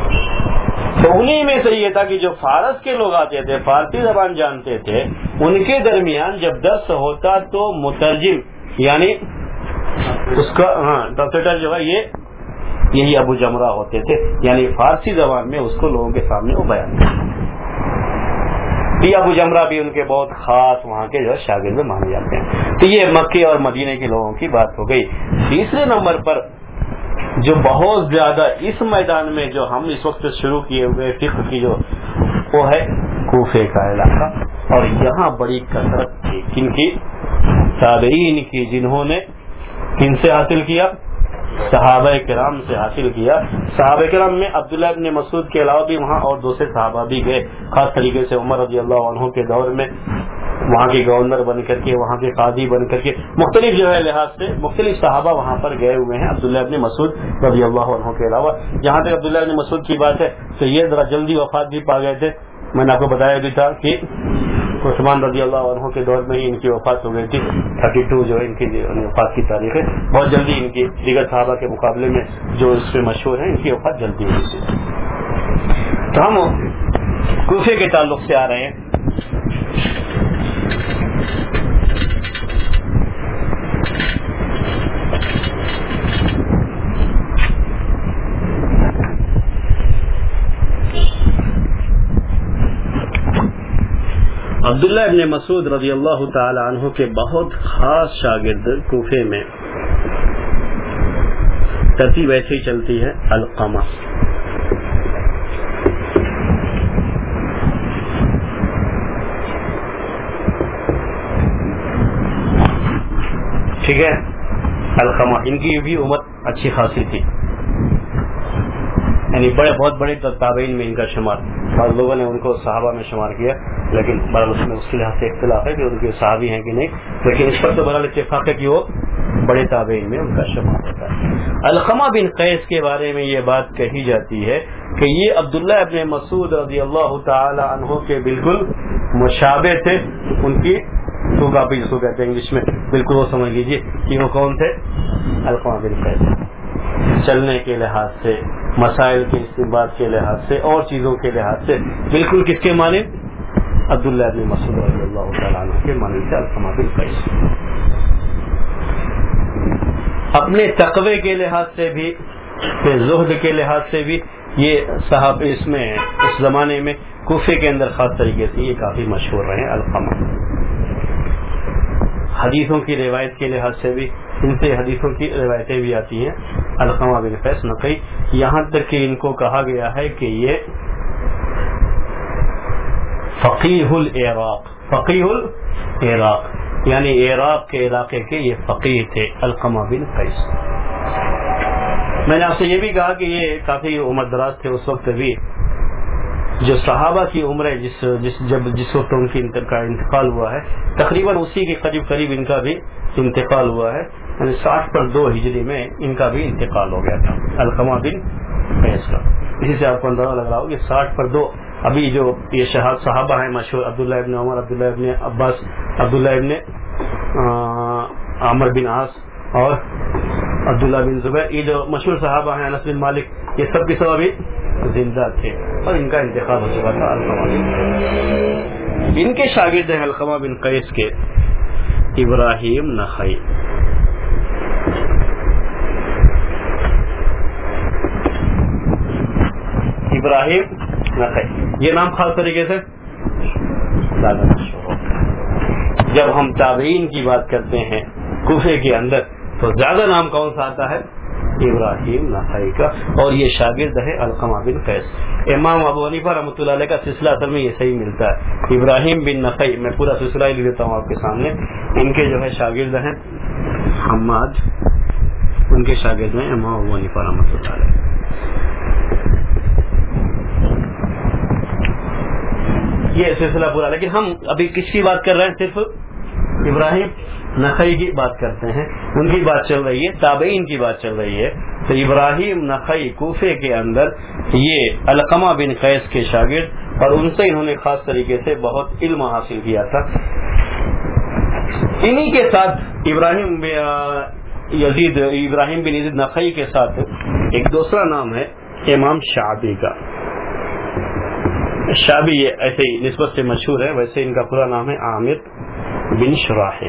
[SPEAKER 1] تو انہی میں سے یہ تھا کہ جو فارس کے لوگ آتے تھے، فارسی زبان جانتے تھے، ان کے درمیان جب درس ہوتا تو مترجم یعنی اس کا ٹرانسلیٹر جو ہے یہی ابو جمرہ ہوتے تھے، یعنی فارسی زبان میں اس کو لوگوں کے سامنے وہ بیان کرتے۔ ابو جمرہ بھی ان کے بہت خاص وہاں کے جو شاگرد مانے جاتے ہیں۔ تو یہ مکے اور مدینے کے لوگوں کی بات ہو گئی۔ تیسرے نمبر پر جو بہت زیادہ اس میدان میں جو ہم اس وقت شروع کیے ہوئے فقہ کی جو وہ ہے کوفے کا علاقہ، اور یہاں بڑی کثرت تھی کن کی؟ تابعین کی، جنہوں نے کن سے حاصل کیا؟ صحابہ کرام سے حاصل کیا۔ صحابہ کرام میں عبداللہ ابن مسعود کے علاوہ بھی وہاں اور دوسرے صحابہ بھی گئے، خاص طریقے سے عمر رضی اللہ عنہ کے دور میں وہاں کے گورنر بن کر کے، وہاں کے قاضی بن کر کے، مختلف جو ہے لحاظ سے مختلف صحابہ وہاں پر گئے ہوئے ہیں عبداللہ ابن مسعود رضی اللہ عنہ کے علاوہ. جہاں تک عبداللہ ابن مسعود کی بات ہے تو یہ ذرا جلدی وفات بھی پا گئے تھے. میں نے آپ کو بتایا بھی تھا کہ عثمان رضی اللہ عنہ کے دور میں ہی ان کی وفات ہو گئی تھی. 32 جو ہے ان کی وفات کی تاریخ ہے. بہت جلدی ان کی دیگر صحابہ کے مقابلے میں جو اس میں مشہور ہیں ان کی وفات جلدی ہوئی تھی. تو ہم کوفے کے تعلق سے آ رہے ہیں. عبداللہ ابن مسعود رضی اللہ تعالی عنہ کے بہت خاص شاگرد کوفے میں، ترتیب ایسی چلتی ہے، علقمہ. ٹھیک ہے، علقمہ ان کی بھی عمر اچھی خاصی تھی، یعنی بہت بڑے تابعین میں ان کا شمار. بعض لوگوں نے ان کو صحابہ میں شمار کیا، لیکن بہرحال اس میں اس کے لحاظ سے اختلاف ہے کہ ان کے صحابی ہیں کہ نہیں، لیکن اس پر تو بہرحال اتفاق ہے کہ وہ بڑے تابعین میں ان کا شمار ہوتا ہے. علقمہ بن قیس کے بارے میں یہ بات کہی جاتی ہے کہ یہ عبداللہ ابن مسعود رضی اللہ تعالی عنہ کے بالکل مشابہ تھے. ان کی تو کافی جس کو کہتے ہیں انگلش میں، بالکل وہ سمجھ لیجیے کہ وہ کون تھے، علقمہ بن قیس. چلنے کے لحاظ سے، مسائل کے استنباط کے لحاظ سے، اور چیزوں کے لحاظ سے بالکل کس کے معنی؟ عبداللہ ابن مسعود رضی اللہ تعالیٰ عنہ کے معنی سے علقمہ بن قیس. اپنے تقوی کے لحاظ سے بھی، زہد کے لحاظ سے بھی یہ صحابہ اس میں اس زمانے میں کوفے کے اندر خاص طریقے سے یہ کافی مشہور رہے علقمہ. حدیثوں کی روایت کے لحاظ سے بھی ان سے حدیثوں کی روایتیں بھی آتی ہیں. علقمہ بن قیس نقی، یہاں تک کہ ان کو کہا گیا ہے کہ یہ فقیہ العراق، فقیہ العراق یعنی عراق کے علاقے کے یہ فقیہ تھے علقمہ بن قیس. میں نے آپ سے یہ بھی کہا کہ یہ کافی عمر دراز تھے اس وقت بھی. جو صحابہ کی عمریں جس وقت ان کی کا انتقال ہوا ہے، تقریباً اسی کے قریب ان کا بھی انتقال ہوا ہے، یعنی 60/2 ہجری میں ان کا بھی انتقال ہو گیا تھا علقمہ بن قیس کا. اسی سے آپ کو اندازہ لگ رہا ہو کہ 60/2 ابھی جو یہ صحابہ ہیں مشہور، عبداللہ ابن عمر، عبداللہ ابن عباس، عبداللہ ابن عامر بن عاص اور عبداللہ بن زبیر، یہ جو مشہور صحابہ ہیں، انس بن مالک، یہ سب کے سب ابھی زندہ تھے اور ان کا انتقال ہو چکا تھا. علقمہ بن قیس ان کے شاگرد ہیں علقمہ بن قیس کے ابراہیم نخعی. ابراہیم نخعی یہ نام خاص طریقے سے زیادہ مشہور ہوتا ہے. جب ہم تابعین کی بات کرتے ہیں کوفے کے اندر تو زیادہ نام کون سا آتا ہے؟ ابراہیم نخعی کا، اور یہ شاگرد ہے علقمہ بن قیس. امام ابو حنیفہ رحمۃ اللہ علیہ کا سلسلہ اصل میں یہ صحیح ملتا ہے. ابراہیم بن نخعی، میں پورا سلسلہ ہی لیتا ہوں آپ کے سامنے. ان کے جو ہے شاگرد ہیں حماد، ان کے شاگرد ہیں امام ابو حنیفہ رحمۃ اللہ علیہ. یہ سلسلہ پورا، لیکن ہم ابھی کس کی بات کر رہے ہیں؟ صرف ابراہیم نخعی کی بات کرتے ہیں. ان کی بات چل رہی ہے، تابعین کی بات چل رہی ہے. تو ابراہیم نخعی کوفے کے اندر یہ علقمہ بن قیس کے شاگرد، اور ان سے انہوں نے خاص طریقے سے بہت علم حاصل کیا تھا. انہی کے ساتھ ابراہیم بن یزید نخعی کے ساتھ ایک دوسرا نام ہے امام شعبی کا. شعبی یہ ایسے ہی نسبت سے مشہور ہے، ویسے ان کا پورا نام ہے عامر بن شراحی.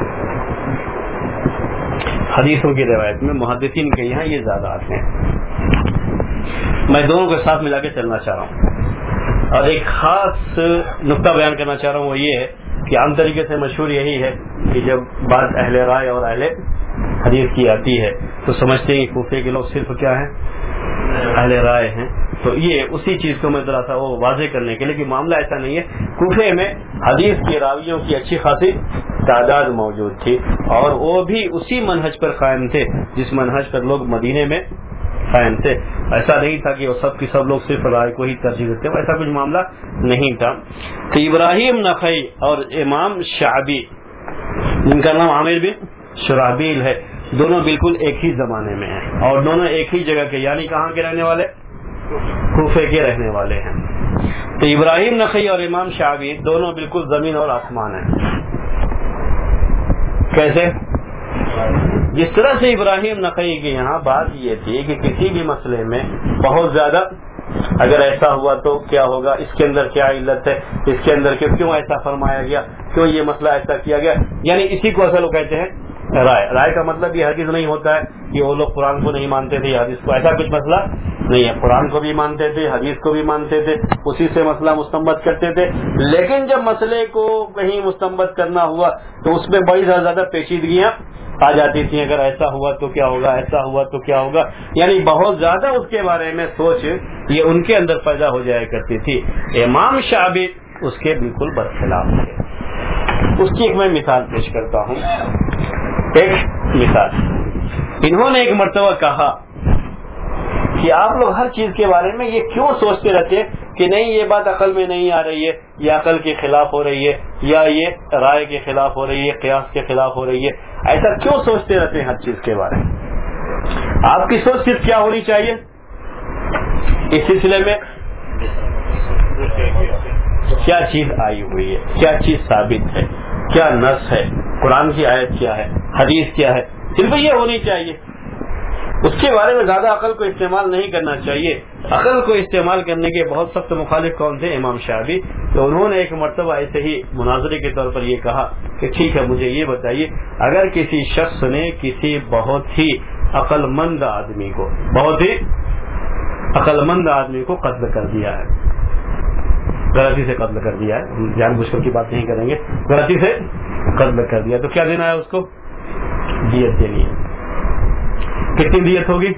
[SPEAKER 1] حدیثوں کی روایت میں محدثین کے یہاں یہ زیادہ آتے ہیں. میں دونوں کے ساتھ ملا کے چلنا چاہ رہا ہوں، اور ایک خاص نقطہ بیان کرنا چاہ رہا ہوں. وہ یہ ہے کہ عام طریقے سے مشہور یہی ہے کہ جب بات اہل رائے اور اہل حدیث کی آتی ہے تو سمجھتے ہیں کہ کوفے کے لوگ صرف کیا ہیں؟ اہل رائے ہیں. تو یہ اسی چیز کو میں ذرا سا وہ واضح کرنے کے لیے کہ معاملہ ایسا نہیں ہے. کوفے میں حدیث کے راویوں کی اچھی خاصی تعداد موجود تھی، اور وہ بھی اسی منہج پر قائم تھے جس منہج پر لوگ مدینے میں قائم تھے. ایسا نہیں تھا کہ وہ سب کی سب لوگ صرف رائے کو ہی ترجیح دیتے، ایسا کچھ معاملہ نہیں تھا. تو ابراہیم نخعی اور امام شعبی، جن کا نام عامر بن شرحبیل ہے، دونوں بالکل ایک ہی زمانے میں ہیں اور دونوں ایک ہی جگہ کے، یعنی کہاں کے رہنے والے؟ کوفے کے رہنے والے ہیں. تو ابراہیم نخعی اور امام شعبی دونوں بالکل زمین اور آسمان ہیں. کیسے؟ جس طرح سے ابراہیم نخعی کے یہاں بات یہ تھی کہ کسی بھی مسئلے میں بہت زیادہ اگر ایسا ہوا تو کیا ہوگا، اس کے اندر کیا علت ہے، اس کے اندر کیوں ایسا فرمایا گیا، کیوں یہ مسئلہ ایسا کیا گیا، یعنی اسی کو اصل کہتے ہیں رائے. رائے کا مطلب یہ ہرگز نہیں ہوتا ہے کہ وہ لوگ قرآن کو نہیں مانتے تھے یا حدیث کو، ایسا کچھ مسئلہ نہیں ہے. قرآن کو بھی مانتے تھے، حدیث کو بھی مانتے تھے، اسی سے مسئلہ مستنبط کرتے تھے. لیکن جب مسئلے کو کہیں مستنبط کرنا ہوا تو اس میں بڑی زیادہ پیچیدگیاں آ جاتی تھیں. اگر ایسا ہوا تو کیا ہوگا، ایسا ہوا تو کیا ہوگا، یعنی بہت زیادہ اس کے بارے میں سوچ یہ ان کے اندر پیدا ہو جایا کرتی تھی. امام شعبی اس کے بالکل برخلاف تھے. اس کی ایک میں مثال پیش کرتا ہوں. ایک مثال، انہوں نے ایک مرتبہ کہا کہ آپ لوگ ہر چیز کے بارے میں یہ کیوں سوچتے رہتے کہ نہیں یہ بات عقل میں نہیں آ رہی ہے، یا عقل کے خلاف ہو رہی ہے، یا یہ رائے کے خلاف ہو رہی ہے، قیاس کے خلاف ہو رہی ہے، ایسا کیوں سوچتے رہتے ہیں ہر چیز کے بارے میں؟ آپ کی سوچ صرف کیا ہونی چاہیے اس سلسلے میں؟ کیا چیز آئی ہوئی ہے، کیا چیز ثابت ہے، کیا نص ہے، قرآن کی آیت کیا ہے، حدیث کیا ہے، صرف یہ ہونی چاہیے. اس کے بارے میں زیادہ عقل کو استعمال نہیں کرنا چاہیے. عقل کو استعمال کرنے کے بہت سخت مخالف کون تھے؟ امام شعبی. تو انہوں نے ایک مرتبہ ایسے ہی مناظرے کے طور پر یہ کہا کہ ٹھیک ہے مجھے یہ بتائیے، اگر کسی شخص نے کسی بہت ہی عقل مند آدمی کو، بہت ہی عقل مند آدمی کو قتل کر دیا ہے، غلطی سے قتل کر دیا ہے، جان بوجھ کر کی بات نہیں کریں گے، غلطی سے قتل کر دیا، تو کیا دینا ہے اس کو؟ دیت دینی ہے. کتنی دیت ہوگی؟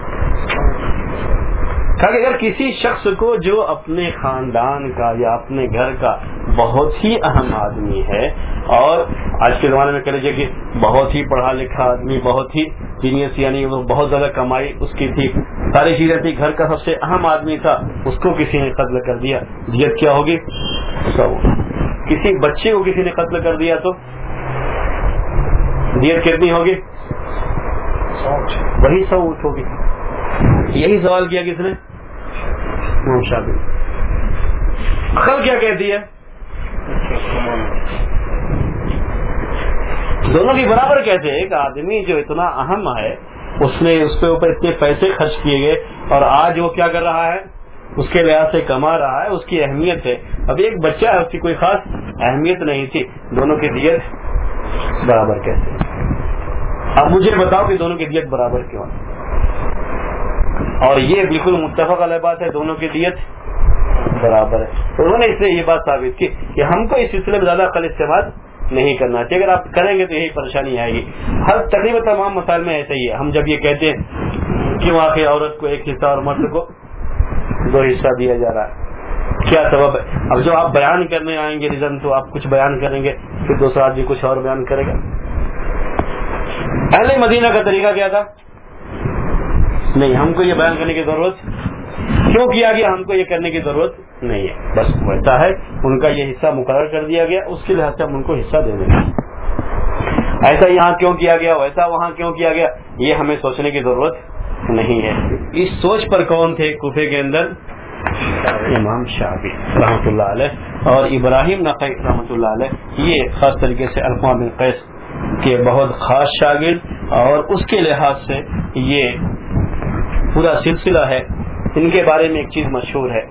[SPEAKER 1] کہ اگر کسی شخص کو جو اپنے خاندان کا یا اپنے گھر کا بہت ہی اہم آدمی ہے، اور آج کے زمانے میں کہہ لیجیے کہ بہت ہی پڑھا لکھا آدمی، بہت ہی جینیس، یعنی وہ بہت زیادہ کمائی اس کی تھی، ساری چیزیں تھی، گھر کا سب سے اہم آدمی تھا، اس کو کسی نے قتل کر دیا، دیت کیا ہوگی؟ 100. کسی بچے کو کسی نے قتل کر دیا تو دیت کتنی ہوگی؟ وہی 100 اونٹ ہوگی. یہی سوال کیا کس نے؟ امام شعبی. عقل کیا کہتی ہے؟ دونوں کی برابر کہتے ہیں. ایک آدمی جو اتنا اہم ہے، اس نے اس کے اوپر اتنے پیسے خرچ کیے گئے، اور آج وہ کیا کر رہا ہے؟ اس کے لحاظ سے کما رہا ہے، اس کی اہمیت ہے. اب ایک بچہ ہے، اس کی کوئی خاص اہمیت نہیں تھی، دونوں کی دیت برابر کیسے؟ اب مجھے بتاؤ کہ دونوں کی دیت برابر کیوں ہے؟ اور یہ بالکل متفق علیہ بات ہے، دونوں کی دیت برابر ہے. انہوں نے اس سے یہ بات ثابت کی کہ ہم کو اس سلسلے میں زیادہ عقل استعمال نہیں کرنا چاہیے. اگر آپ کریں گے تو یہی پریشانی آئے گی. ہر تقریباً تمام مسائل میں ایسا ہی ہے. ہم جب یہ کہتے ہیں کہ واقعی عورت کو 1 حصہ اور مرد کو 2 حصہ دیا جا رہا ہے، کیا سبب ہے؟ اب جو آپ بیان کرنے آئیں گے ریزن، تو آپ کچھ بیان کریں گے، پھر دوسرا آدمی کچھ اور بیان کرے گا. اہل مدینہ کا طریقہ کیا تھا؟ نہیں، ہم کو یہ بیان کرنے کی ضرورت کیوں کیا گیا، ہم کو یہ کرنے کی ضرورت نہیں ہے، بس ویسا ہے، ان کا یہ حصہ مقرر کر دیا گیا، اس کے لحاظ سے ہم ان کو حصہ دے دیں گے. ایسا یہاں کیوں کیا گیا، ویسا وہاں کیوں کیا گیا، یہ ہمیں سوچنے کی ضرورت نہیں ہے. اس سوچ پر کون تھے کوفے کے اندر؟ امام شعبی رحمۃ اللہ علیہ اور ابراہیم نخعی رحمۃ اللہ علیہ. یہ خاص طریقے سے علقمہ بن قیس کے بہت خاص شاگرد، اور اس کے لحاظ سے یہ پورا سلسلہ ہے. ان کے بارے میں ایک چیز مشہور ہے،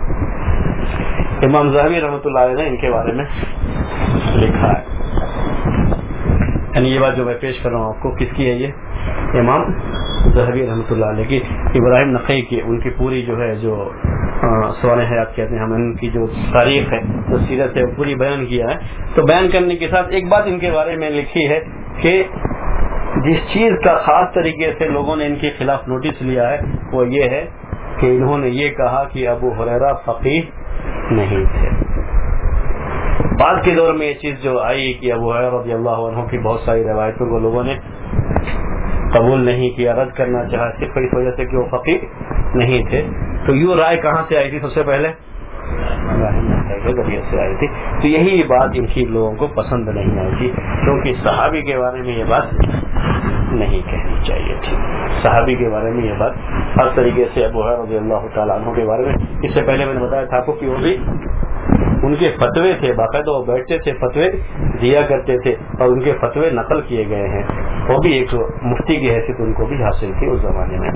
[SPEAKER 1] امام ذہبی رحمۃ اللہ علیہ نے ان کے بارے میں لکھا ہے. یعنی یہ بات جو میں پیش کر رہا ہوں آپ کو، کس کی ہے؟ یہ امام ذہبی رحمۃ اللہ علیہ کی، ابراہیم نخعی کی. ان کی پوری جو ہے جو سوانح حیات کہتے ہیں ہم، ان کی جو تاریخ ہے، جو سیرت ہے، پوری بیان کیا ہے. تو بیان کرنے کے ساتھ ایک بات ان کے بارے میں لکھی ہے کہ جس چیز کا خاص طریقے سے لوگوں نے ان کے خلاف نوٹس لیا ہے وہ یہ ہے کہ انہوں نے یہ کہا کہ ابو ہریرہ فقیہ نہیں تھے. بعد کے دور میں یہ چیز جو آئی کہ ابو ہریرہ رضی اللہ عنہ کی بہت ساری روایتوں کو لوگوں نے قبول نہیں کیا، رد کرنا چاہا، صرف اس وجہ سے کہ وہ فقیہ نہیں تھے. تو یہ رائے کہاں سے آئی تھی؟ سب سے پہلے ذریعے سے آئی تھی. تو یہی بات ان کی لوگوں کو پسند نہیں آئی تھی، کیونکہ صحابی کے بارے میں یہ بات نہیں کہنی چاہیے تھی. صحابی کے بارے میں یہ بات ہر طریقے سے ابو ہریرہ رضی اللہ تعالیٰ عنہ کے بارے میں، اس سے پہلے میں نے بتایا تھا آپ کو کہ وہ بھی ان کے فتوے تھے، باقاعدہ وہ بیٹھتے تھے، فتوے دیا کرتے تھے، اور ان کے فتوے نقل کیے گئے ہیں. وہ بھی ایک مفتی کی حیثیت ان کو بھی حاصل تھی اس زمانے میں.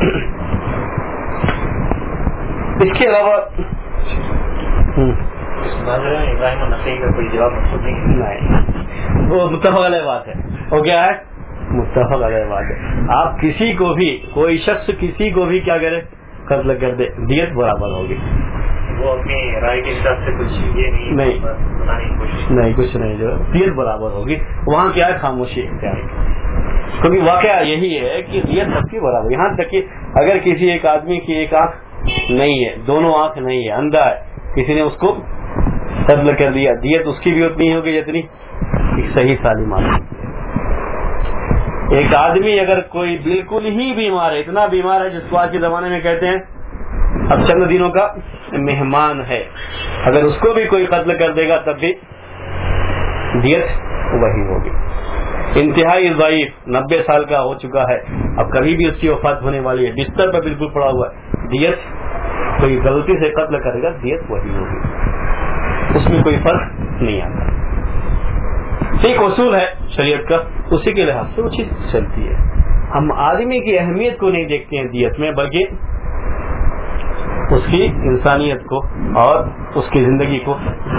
[SPEAKER 1] اس کے علاوہ
[SPEAKER 2] ابراہیم النخعی کا کوئی جواب مقصود نہیں،
[SPEAKER 1] وہ متفق علیہ بات ہے. وہ کیا ہے؟ متفق علیہ بات ہے. آپ کسی کو بھی، کوئی شخص کسی کو بھی کیا کرے، قتل کر دے، دیت برابر ہوگی.
[SPEAKER 2] وہ اپنی رائے کے حساب سے کچھ یہ نہیں بنانے کی کوشش
[SPEAKER 1] نہیں، کچھ نہیں، جو دیت برابر ہوگی. وہاں کیا ہے؟ خاموشی اختیار. کیونکہ واقعہ یہی ہے کہ دیت سب کی برابر. یہاں تک کہ اگر کسی ایک آدمی کی ایک آنکھ نہیں ہے، دونوں آنکھ نہیں ہے، اندھا ہے، کسی نے اس کو قتل کر دیا، دیت اس کی بھی اتنی ہوگی جتنی ایک صحیح سالم آدمی. ایک آدمی اگر کوئی بالکل ہی بیمار ہے، اتنا بیمار ہے جس کو آج کے زمانے میں کہتے ہیں اب چند دنوں کا مہمان ہے، اگر اس کو بھی کوئی قتل کر دے گا تب بھی دیت وہی ہوگی. انتہائی ضعیف 90 سال کا ہو چکا ہے، اب کبھی بھی اس کی وفات ہونے والی ہے، بستر پر بالکل پڑا ہوا ہے، دیت کوئی غلطی سے قتل کرے گا دیت وہی ہوگی. اس میں کوئی فرق نہیں آتا. ایک اصول ہے شریعت کا، اسی کے لحاظ سے وہ چیز چلتی ہے. ہم آدمی کی اہمیت کو نہیں دیکھتے ہیں دیت میں، بلکہ اس کی انسانیت کو اور اس کی زندگی کو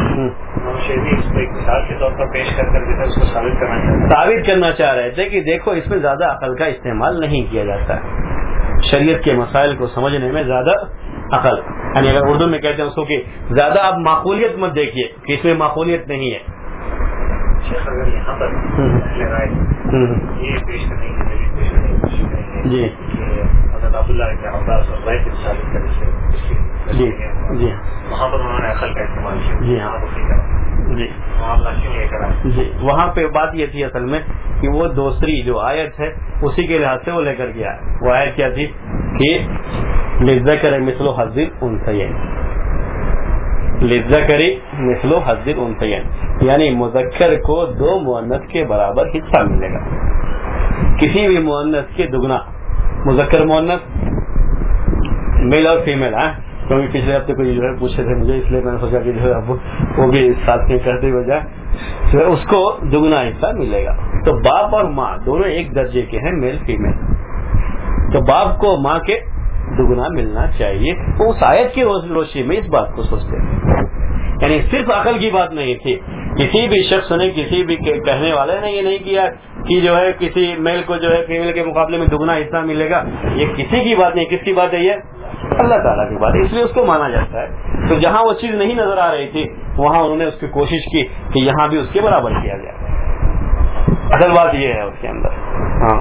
[SPEAKER 2] مثال کے طور پر پیش کر اس کو
[SPEAKER 1] ثابت کرنا چاہ رہے تھے کہ دیکھو اس میں زیادہ عقل کا استعمال نہیں کیا جاتا ہے. شریعت کے مسائل کو سمجھنے میں زیادہ عقل، یعنی اگر اردو میں کہتے ہیں اس کو کہ زیادہ آپ معقولیت مت دیکھیے کہ اس میں معقولیت نہیں ہے.
[SPEAKER 2] اگر یہاں پر یہ پیش کرنے کی
[SPEAKER 1] جی
[SPEAKER 2] حضرت عبداللہ ابن عباس اور رائے کی ثابت کرنے سے
[SPEAKER 1] جی جی
[SPEAKER 2] وہاں پر انہوں نے عقل کا استعمال کیا.
[SPEAKER 1] جی ہاں جی
[SPEAKER 2] معاملہ کیوں یہ کرا؟
[SPEAKER 1] جی وہاں پہ بات یہ تھی اصل میں کہ وہ دوسری جو آیت ہے اسی کے لحاظ سے وہ لے کر گیا. وہ آیت کیا تھی کہ للذکر مثل حظ الانثیین، للذکر مثل حظ الانثیین، یعنی مذکر کو 2 مؤنث کے برابر حصہ ملے گا. کسی بھی مؤنث کے دگنا، مذکر مؤنث میل اور فیمیل. کیونکہ پچھلے ہفتے کوئی جو ہے پوچھے تھے مجھے، اس لیے میں نے سوچا کہ جو ہے اب وہ بھی ساتھ میں کرتے ہوئے جائے، اس کو دگنا حصہ ملے گا. تو باپ اور ماں دونوں ایک درجے کے ہیں، میل فیمیل، تو باپ کو ماں کے دگنا ملنا چاہیے. وہ اس آیت کی روشنی میں اس بات کو سوچتے ہیں، یعنی صرف عقل کی بات نہیں تھی. کسی بھی شخص نے، کسی بھی کہنے والے نے یہ نہیں کیا کہ جو ہے کسی میل کو جو ہے فیمیل کے مقابلے میں دگنا حصہ ملے گا. یہ کسی کی بات نہیں. کس کی بات ہے؟ یہ اللہ تعالیٰ کی بات ہے، اس لیے اس کو مانا جاتا ہے. تو جہاں وہ چیز نہیں نظر آ رہی تھی وہاں انہوں نے اس کی کوشش کی کہ یہاں بھی اس کے برابر کیا جائے. اصل بات یہ ہے اس کے اندر. ہاں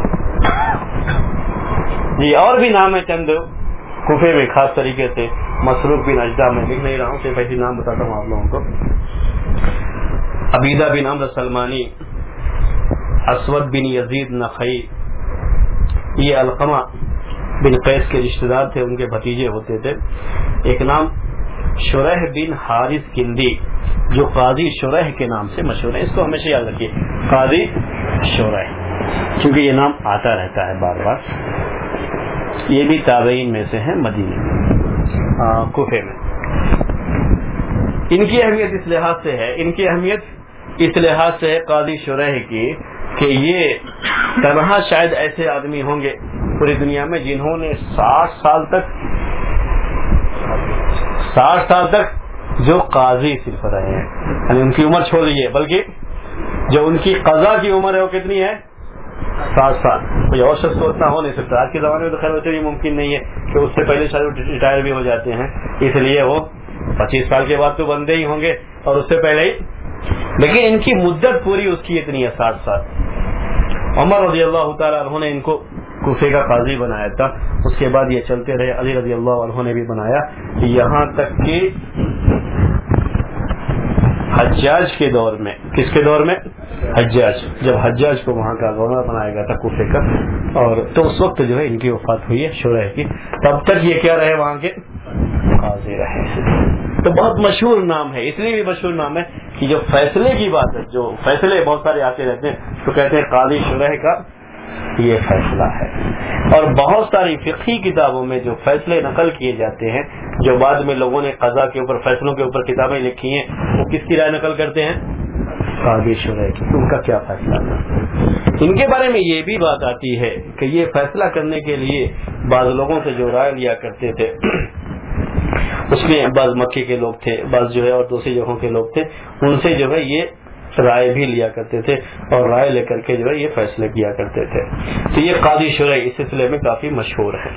[SPEAKER 1] جی اور بھی نام ہے چند کوفے میں خاص طریقے سے. مسروق بن اجدہ، میں لکھ نہیں رہا ہوں، صرف ایسی نام بتاتا ہوں آپ لوگوں کو. عبیدہ بن عمرو سلمانی، اسود بن یزید نخعی، یہ علقمہ بن قیس کے رشتہ دار تھے، ان کے بھتیجے ہوتے تھے. ایک نام شریح بن حارث کندی، جو قاضی شریح کے نام سے مشہور ہے. اس کو ہمیشہ یاد رکھیے، قاضی شریح، کیونکہ یہ نام آتا رہتا ہے بار بار. یہ بھی تابعین میں سے ہیں، مدینے میں، کوفے میں. ان کی اہمیت اس لحاظ سے ہے، ان کی اہمیت اس لحاظ سے ہے قاضی شریح کی کہ یہ تنہا شاید ایسے آدمی ہوں گے پوری دنیا میں جنہوں نے 60 سال تک جو قاضی صرف رہے ہیں. یعنی ان کی عمر چھوڑ دیجیے، بلکہ جو ان کی قضا کی عمر ہے وہ کتنی ہے؟ 60 سال. کوئی اور شخص تو اتنا ہو نہیں سکتا. آج کے زمانے میں تو خیر ویسے بھی ممکن نہیں ہے کہ اس سے پہلے شاید ریٹائر بھی ہو جاتے ہیں، اس لیے وہ 25 سال کے بعد تو بندے ہی ہوں گے اور اس سے پہلے ہی. لیکن ان کی مدت پوری اس کی اتنی ہے 60 سال. عمر رضی اللہ تعالیٰ عنہ نے ان کو کوفے کا قاضی بنایا تھا. اس کے بعد یہ چلتے رہے. علی رضی اللہ عنہ نے بھی بنایا، یہاں تک کہ حجاج کے دور میں. کس کے دور میں؟ حجاج، جب حجاج کو وہاں کا گورنر بنایا گیا تھا کوفے کا، اور تو اس وقت جو ہے ان کی وفات ہوئی ہے شرح کی. تب تک یہ کیا رہے وہاں کے قاضی رہے. تو بہت مشہور نام ہے، اس لیے بھی مشہور نام ہے کہ جو فیصلے کی بات ہے، جو فیصلے بہت سارے آتے رہتے ہیں تو کہتے ہیں قاضی شرح کا یہ فیصلہ ہے. اور بہت ساری فقہی کتابوں میں جو فیصلے نقل کیے جاتے ہیں، جو بعد میں لوگوں نے قضا کے اوپر، فیصلوں کے اوپر کتابیں لکھی ہیں، وہ کس کی رائے نقل کرتے ہیں؟ قاضی شرح کی. ان کا کیا فیصلہ تھا؟ ان کے بارے میں یہ بھی بات آتی ہے کہ یہ فیصلہ کرنے کے لیے بعض لوگوں سے جو رائے لیا کرتے تھے، اس میں بعض مکے کے لوگ تھے، بعض جو ہے اور دوسری جگہوں کے لوگ تھے، ان سے جو ہے یہ رائے بھی لیا کرتے تھے اور رائے لے کر کے جو ہے یہ فیصلے کیا کرتے تھے. تو یہ قاضی شرح اس سلسلے میں کافی مشہور ہے.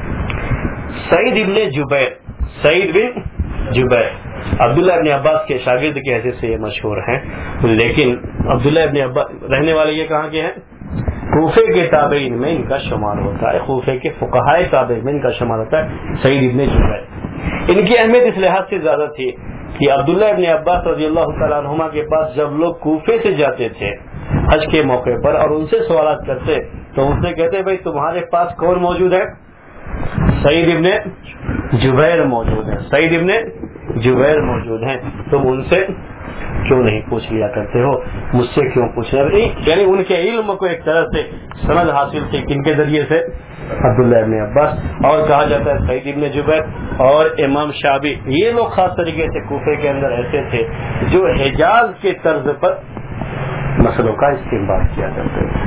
[SPEAKER 1] سعید ابن جبیر، سعید بن جبیر عبداللہ ابن عباس کے شاگرد کی حیثیت سے یہ مشہور ہیں، لیکن عبداللہ ابن عباس رہنے والے یہ کہاں کے ہیں؟ کوفے کے تابعین میں ان کا شمار ہوتا ہے، کوفے کے فقہائے تابعین میں ان کا شمار ہوتا ہے سعید ابن جبیر. ان کی اہمیت اس لحاظ سے زیادہ تھی کہ عبداللہ ابن عباس رضی اللہ تعالیٰ عنہما کے پاس جب لوگ کوفے سے جاتے تھے حج کے موقع پر اور ان سے سوالات کرتے تو ان سے کہتے بھائی تمہارے پاس کون موجود ہے؟ سعید ابن جبیر موجود ہے، سعید ابن جبیر موجود ہیں، تم ان سے کیوں نہیں پوچھ لیا کرتے ہو، مجھ سے کیوں پوچھ رہے؟ یعنی ان کے علم کو ایک طرح سے سند حاصل تھی کن کے ذریعے سے؟ عبداللہ ابن عباس. اور کہا جاتا ہے سعید ابن جبیر اور امام شعبی، یہ لوگ خاص طریقے سے کوفے کے اندر ایسے تھے جو حجاز کے طرز پر مسئلوں کا استعمال کیا کرتے تھے.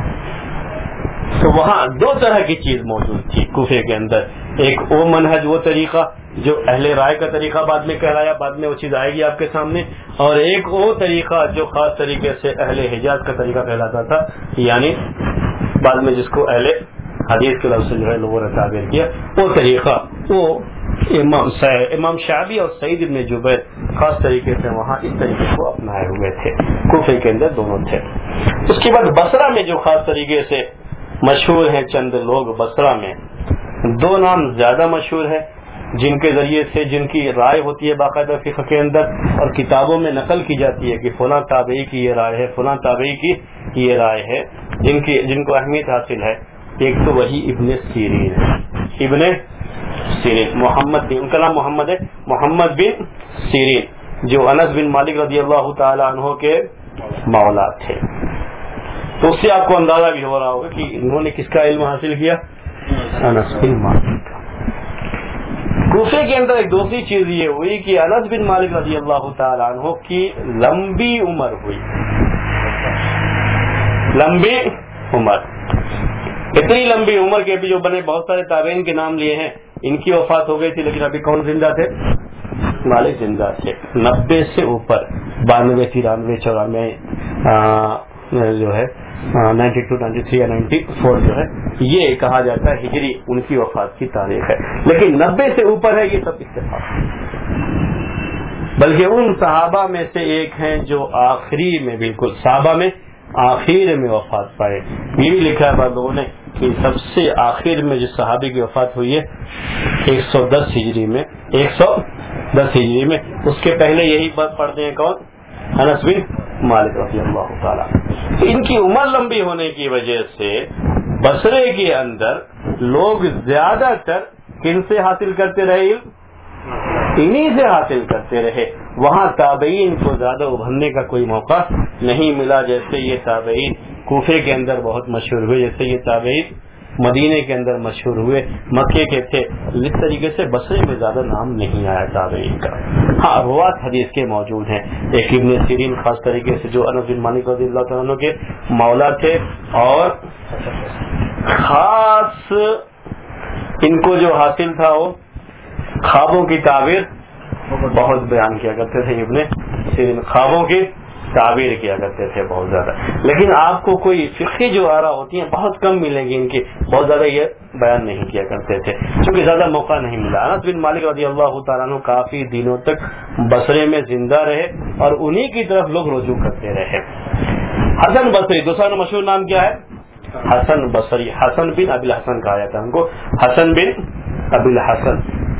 [SPEAKER 1] تو وہاں دو طرح کی چیز موجود تھی کوفے کے اندر، ایک وہ منہج، وہ طریقہ جو اہل رائے کا طریقہ بعد میں کہلایا، بعد میں وہ چیز آئے گی آپ کے سامنے، اور ایک وہ طریقہ جو خاص طریقے سے اہل حجاز کا طریقہ کہلاتا تھا، یعنی بعد میں جس کو اہل حدیث کے لفظ سے جو ہے لوگوں نے تعبیر کیا، وہ طریقہ وہ امام شعبی اور سعید ابن جبیر خاص طریقے سے وہاں اس طریقے کو اپنائے ہوئے تھے. کوفے کے اندر دونوں تھے. اس کے بعد بصرہ میں جو خاص طریقے سے مشہور ہیں چند لوگ، بصرہ میں دو نام زیادہ مشہور ہیں جن کے ذریعے سے جن کی رائے ہوتی ہے باقاعدہ فقہ کے اندر اور کتابوں میں نقل کی جاتی ہے کہ فلاں تابعی کی یہ رائے ہے، فلاں تابعی کی یہ رائے ہے، جن کو اہمیت حاصل ہے. ایک تو وہی ابن سیرین ہے، ابن سیرین محمد بن، ان کا نام محمد ہے، محمد بن سیرین جو انس بن مالک رضی اللہ تعالی عنہ کے مولا تھے. تو اس سے آپ کو اندازہ بھی ہو رہا ہوگا کہ انہوں نے کس کا علم حاصل کیا؟ انس بن مالک. کوفے کے اندر ایک دوسری چیز یہ ہوئی کہ انس بن مالک رضی اللہ تعالی عنہ کی لمبی عمر ہوئی، لمبی عمر، اتنی لمبی عمر کے بھی جو بنے بہت سارے تابعین کے نام لیے ہیں، ان کی وفات ہو گئی تھی لیکن ابھی کون زندہ تھے؟ مالک زندہ تھے. 90 سے اوپر، 92 93 94 جو ہے 92 93 یا 94 جو ہے یہ کہا جاتا ہے ہجری ان کی وفات کی تاریخ ہے، لیکن 90 سے اوپر ہے یہ سب اتفاق. بلکہ ان صحابہ میں سے ایک ہیں جو آخری میں، بالکل صحابہ میں آخر میں وفات پائے. یہ بھی لکھا ہے بعض لوگوں نے کہ سب سے آخر میں جس صحابی کی وفات ہوئی ہے 110 ہجری میں، 110 ہجری میں. اس کے پہلے یہی بات پڑھتے ہیں کون؟ انس بن مالک رضی اللہ تعالیٰ. ان کی عمر لمبی ہونے کی وجہ سے بصرے کے اندر لوگ زیادہ تر کن سے حاصل کرتے رہے؟ انہی سے حاصل کرتے رہے. وہاں تابعین کو زیادہ ابھرنے کا کوئی موقع نہیں ملا، جیسے یہ تابعین کوفے کے اندر بہت مشہور ہوئے، جیسے یہ تابعین مدینے کے اندر مشہور ہوئے، مکے کے تھے. اس طریقے سے بصرے میں زیادہ نام نہیں آیا تابعین کا. ہاں روات حدیث کے موجود ہیں، ایک ابن سیرین خاص طریقے سے جو انس بن مالک رضی اللہ تعالیٰ عنہ کے مولا تھے، اور خاص ان کو جو حاصل تھا وہ خوابوں کی تعبیر بہت بیان کیا کرتے تھے. ابن سیرین خوابوں کی تعبیر کیا کرتے تھے بہت زیادہ، لیکن آپ کو کوئی فقہی جو آراء ہوتی ہیں بہت کم ملیں گی ان کی، بہت زیادہ یہ بیان نہیں کیا کرتے تھے کیونکہ زیادہ موقع نہیں ملا. انس بن مالک رضی اللہ تعالیٰ عنہ کافی دنوں تک بصرے میں زندہ رہے اور انہی کی طرف لوگ رجوع کرتے رہے. حسن بصری دوسرا مشہور نام کیا ہے؟ حسن بصری. حسن بن ابی الحسن کہا جاتا ہے ان کو، حسن بن ابی الحسن.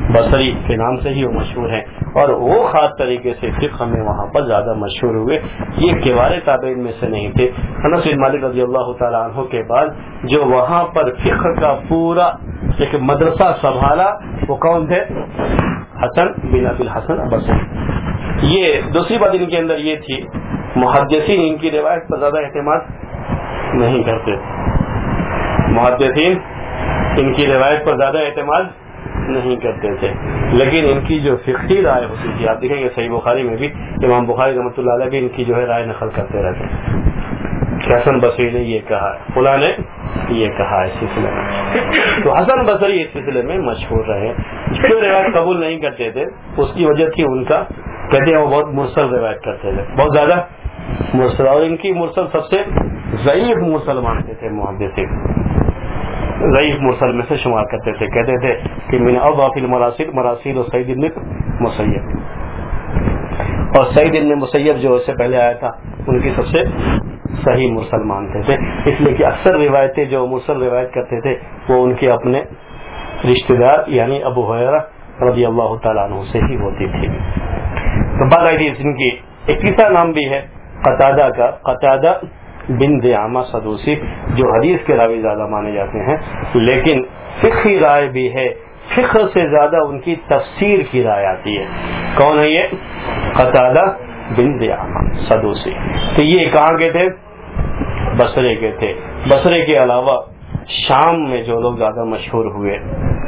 [SPEAKER 1] بصری کے نام سے ہی وہ مشہور ہیں، اور وہ خاص طریقے سے فقہ میں وہاں پر زیادہ مشہور ہوئے. یہ کبار تابعین میں سے نہیں تھے. انس بن مالک رضی اللہ تعالیٰ عنہ کے بعد جو وہاں پر فقہ کا پورا ایک مدرسہ سنبھالا وہ کون تھے؟ حسن بن ابی الحسن بصری. یہ دوسری بات ان کے اندر یہ تھی، محدثین ان کی روایت پر زیادہ اعتماد نہیں کرتے. محدثین ان کی روایت پر زیادہ اعتماد نہیں کرتے تھے، لیکن ان کی جو فقہی رائے ہوتی تھی، آپ دیکھیں گے صحیح بخاری میں بھی امام بخاری رحمۃ اللہ علیہ بھی ان کی جو ہے رائے نقل کرتے رہتے ہیں کہ حسن بصری نے یہ کہا ہے، فلاں نے یہ کہا ہے اس سلسلے میں. تو حسن بصری اس سلسلے میں مشہور رہے. جو روایت قبول نہیں کرتے تھے اس کی وجہ تھی ان کا، کہتے ہیں وہ بہت مرسل روایت کرتے تھے، بہت زیادہ مرسل، اور ان کی مرسل سب سے ضعیف مرسل مانتے تھے محدثین، ضعیف مرسل میں سے شمار کرتے تھے. کہتے تھے کہ من اضعف المراسل مراسیل سعید بن مسیب، اور سعید بن مسیب جو اس سے پہلے آیا تھا ان کی سب سے صحیح مرسل مانتے تھے. اس لیے کہ اکثر روایتیں جو مرسل روایت کرتے تھے وہ ان کے اپنے رشتہ دار یعنی ابو ہریرہ رضی اللہ تعالیٰ عنہ سے ہی ہوتی تھی. تو بات آئی تھی ان کی ایک تیسرا نام بھی ہے قتادہ کا، قتادہ بن دعامہ سدوسی، جو حدیث کے راوی زیادہ مانے جاتے ہیں، لیکن فقہی رائے بھی ہے. فقہ سے زیادہ ان کی تفسیر کی رائے آتی ہے. کون ہے یہ؟ قتادہ بن دعامہ سدوسی. تو یہ کہاں کے تھے؟ بصرے کے تھے. بصرے کے علاوہ شام میں جو لوگ زیادہ مشہور ہوئے،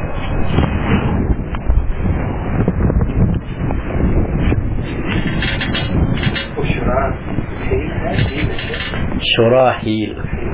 [SPEAKER 1] شراحیل،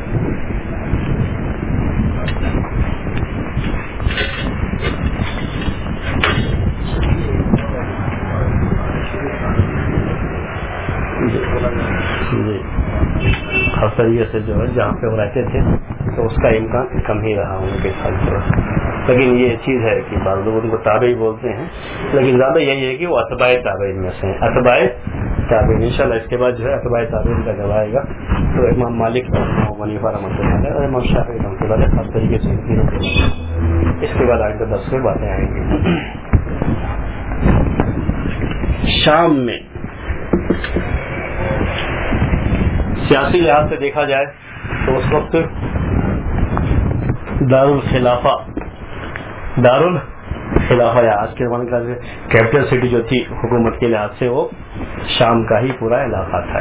[SPEAKER 1] خاص طریقے سے جو ہے جہاں پہ وہ رہتے تھے تو اس کا امکان کم ہی رہا ان کے ساتھ. لیکن یہ چیز ہے کہ بعض لوگ ان کو تابعی بولتے ہیں، لیکن زیادہ یہی ہے کہ وہ اتباع تابعین میں سے ہیں. اتباع تابعین انشاءاللہ اس کے بعد جو ہے اتباع تابعین کا جب آئے گا تو امام مالک امام حنیفہ رحمۃ اللہ علیہ اور امام شافعی رحمۃ اللہ علیہ خاص طریقے سے تینوں کے اس کے بعد آئندہ درس میں باتیں آئیں گی. شام میں سیاسی لحاظ سے دیکھا جائے تو اس وقت دارالخلافہ یا آج کے زمانے کا کیپٹل سٹی جو تھی حکومت کے لحاظ سے وہ شام کا ہی پورا علاقہ تھا.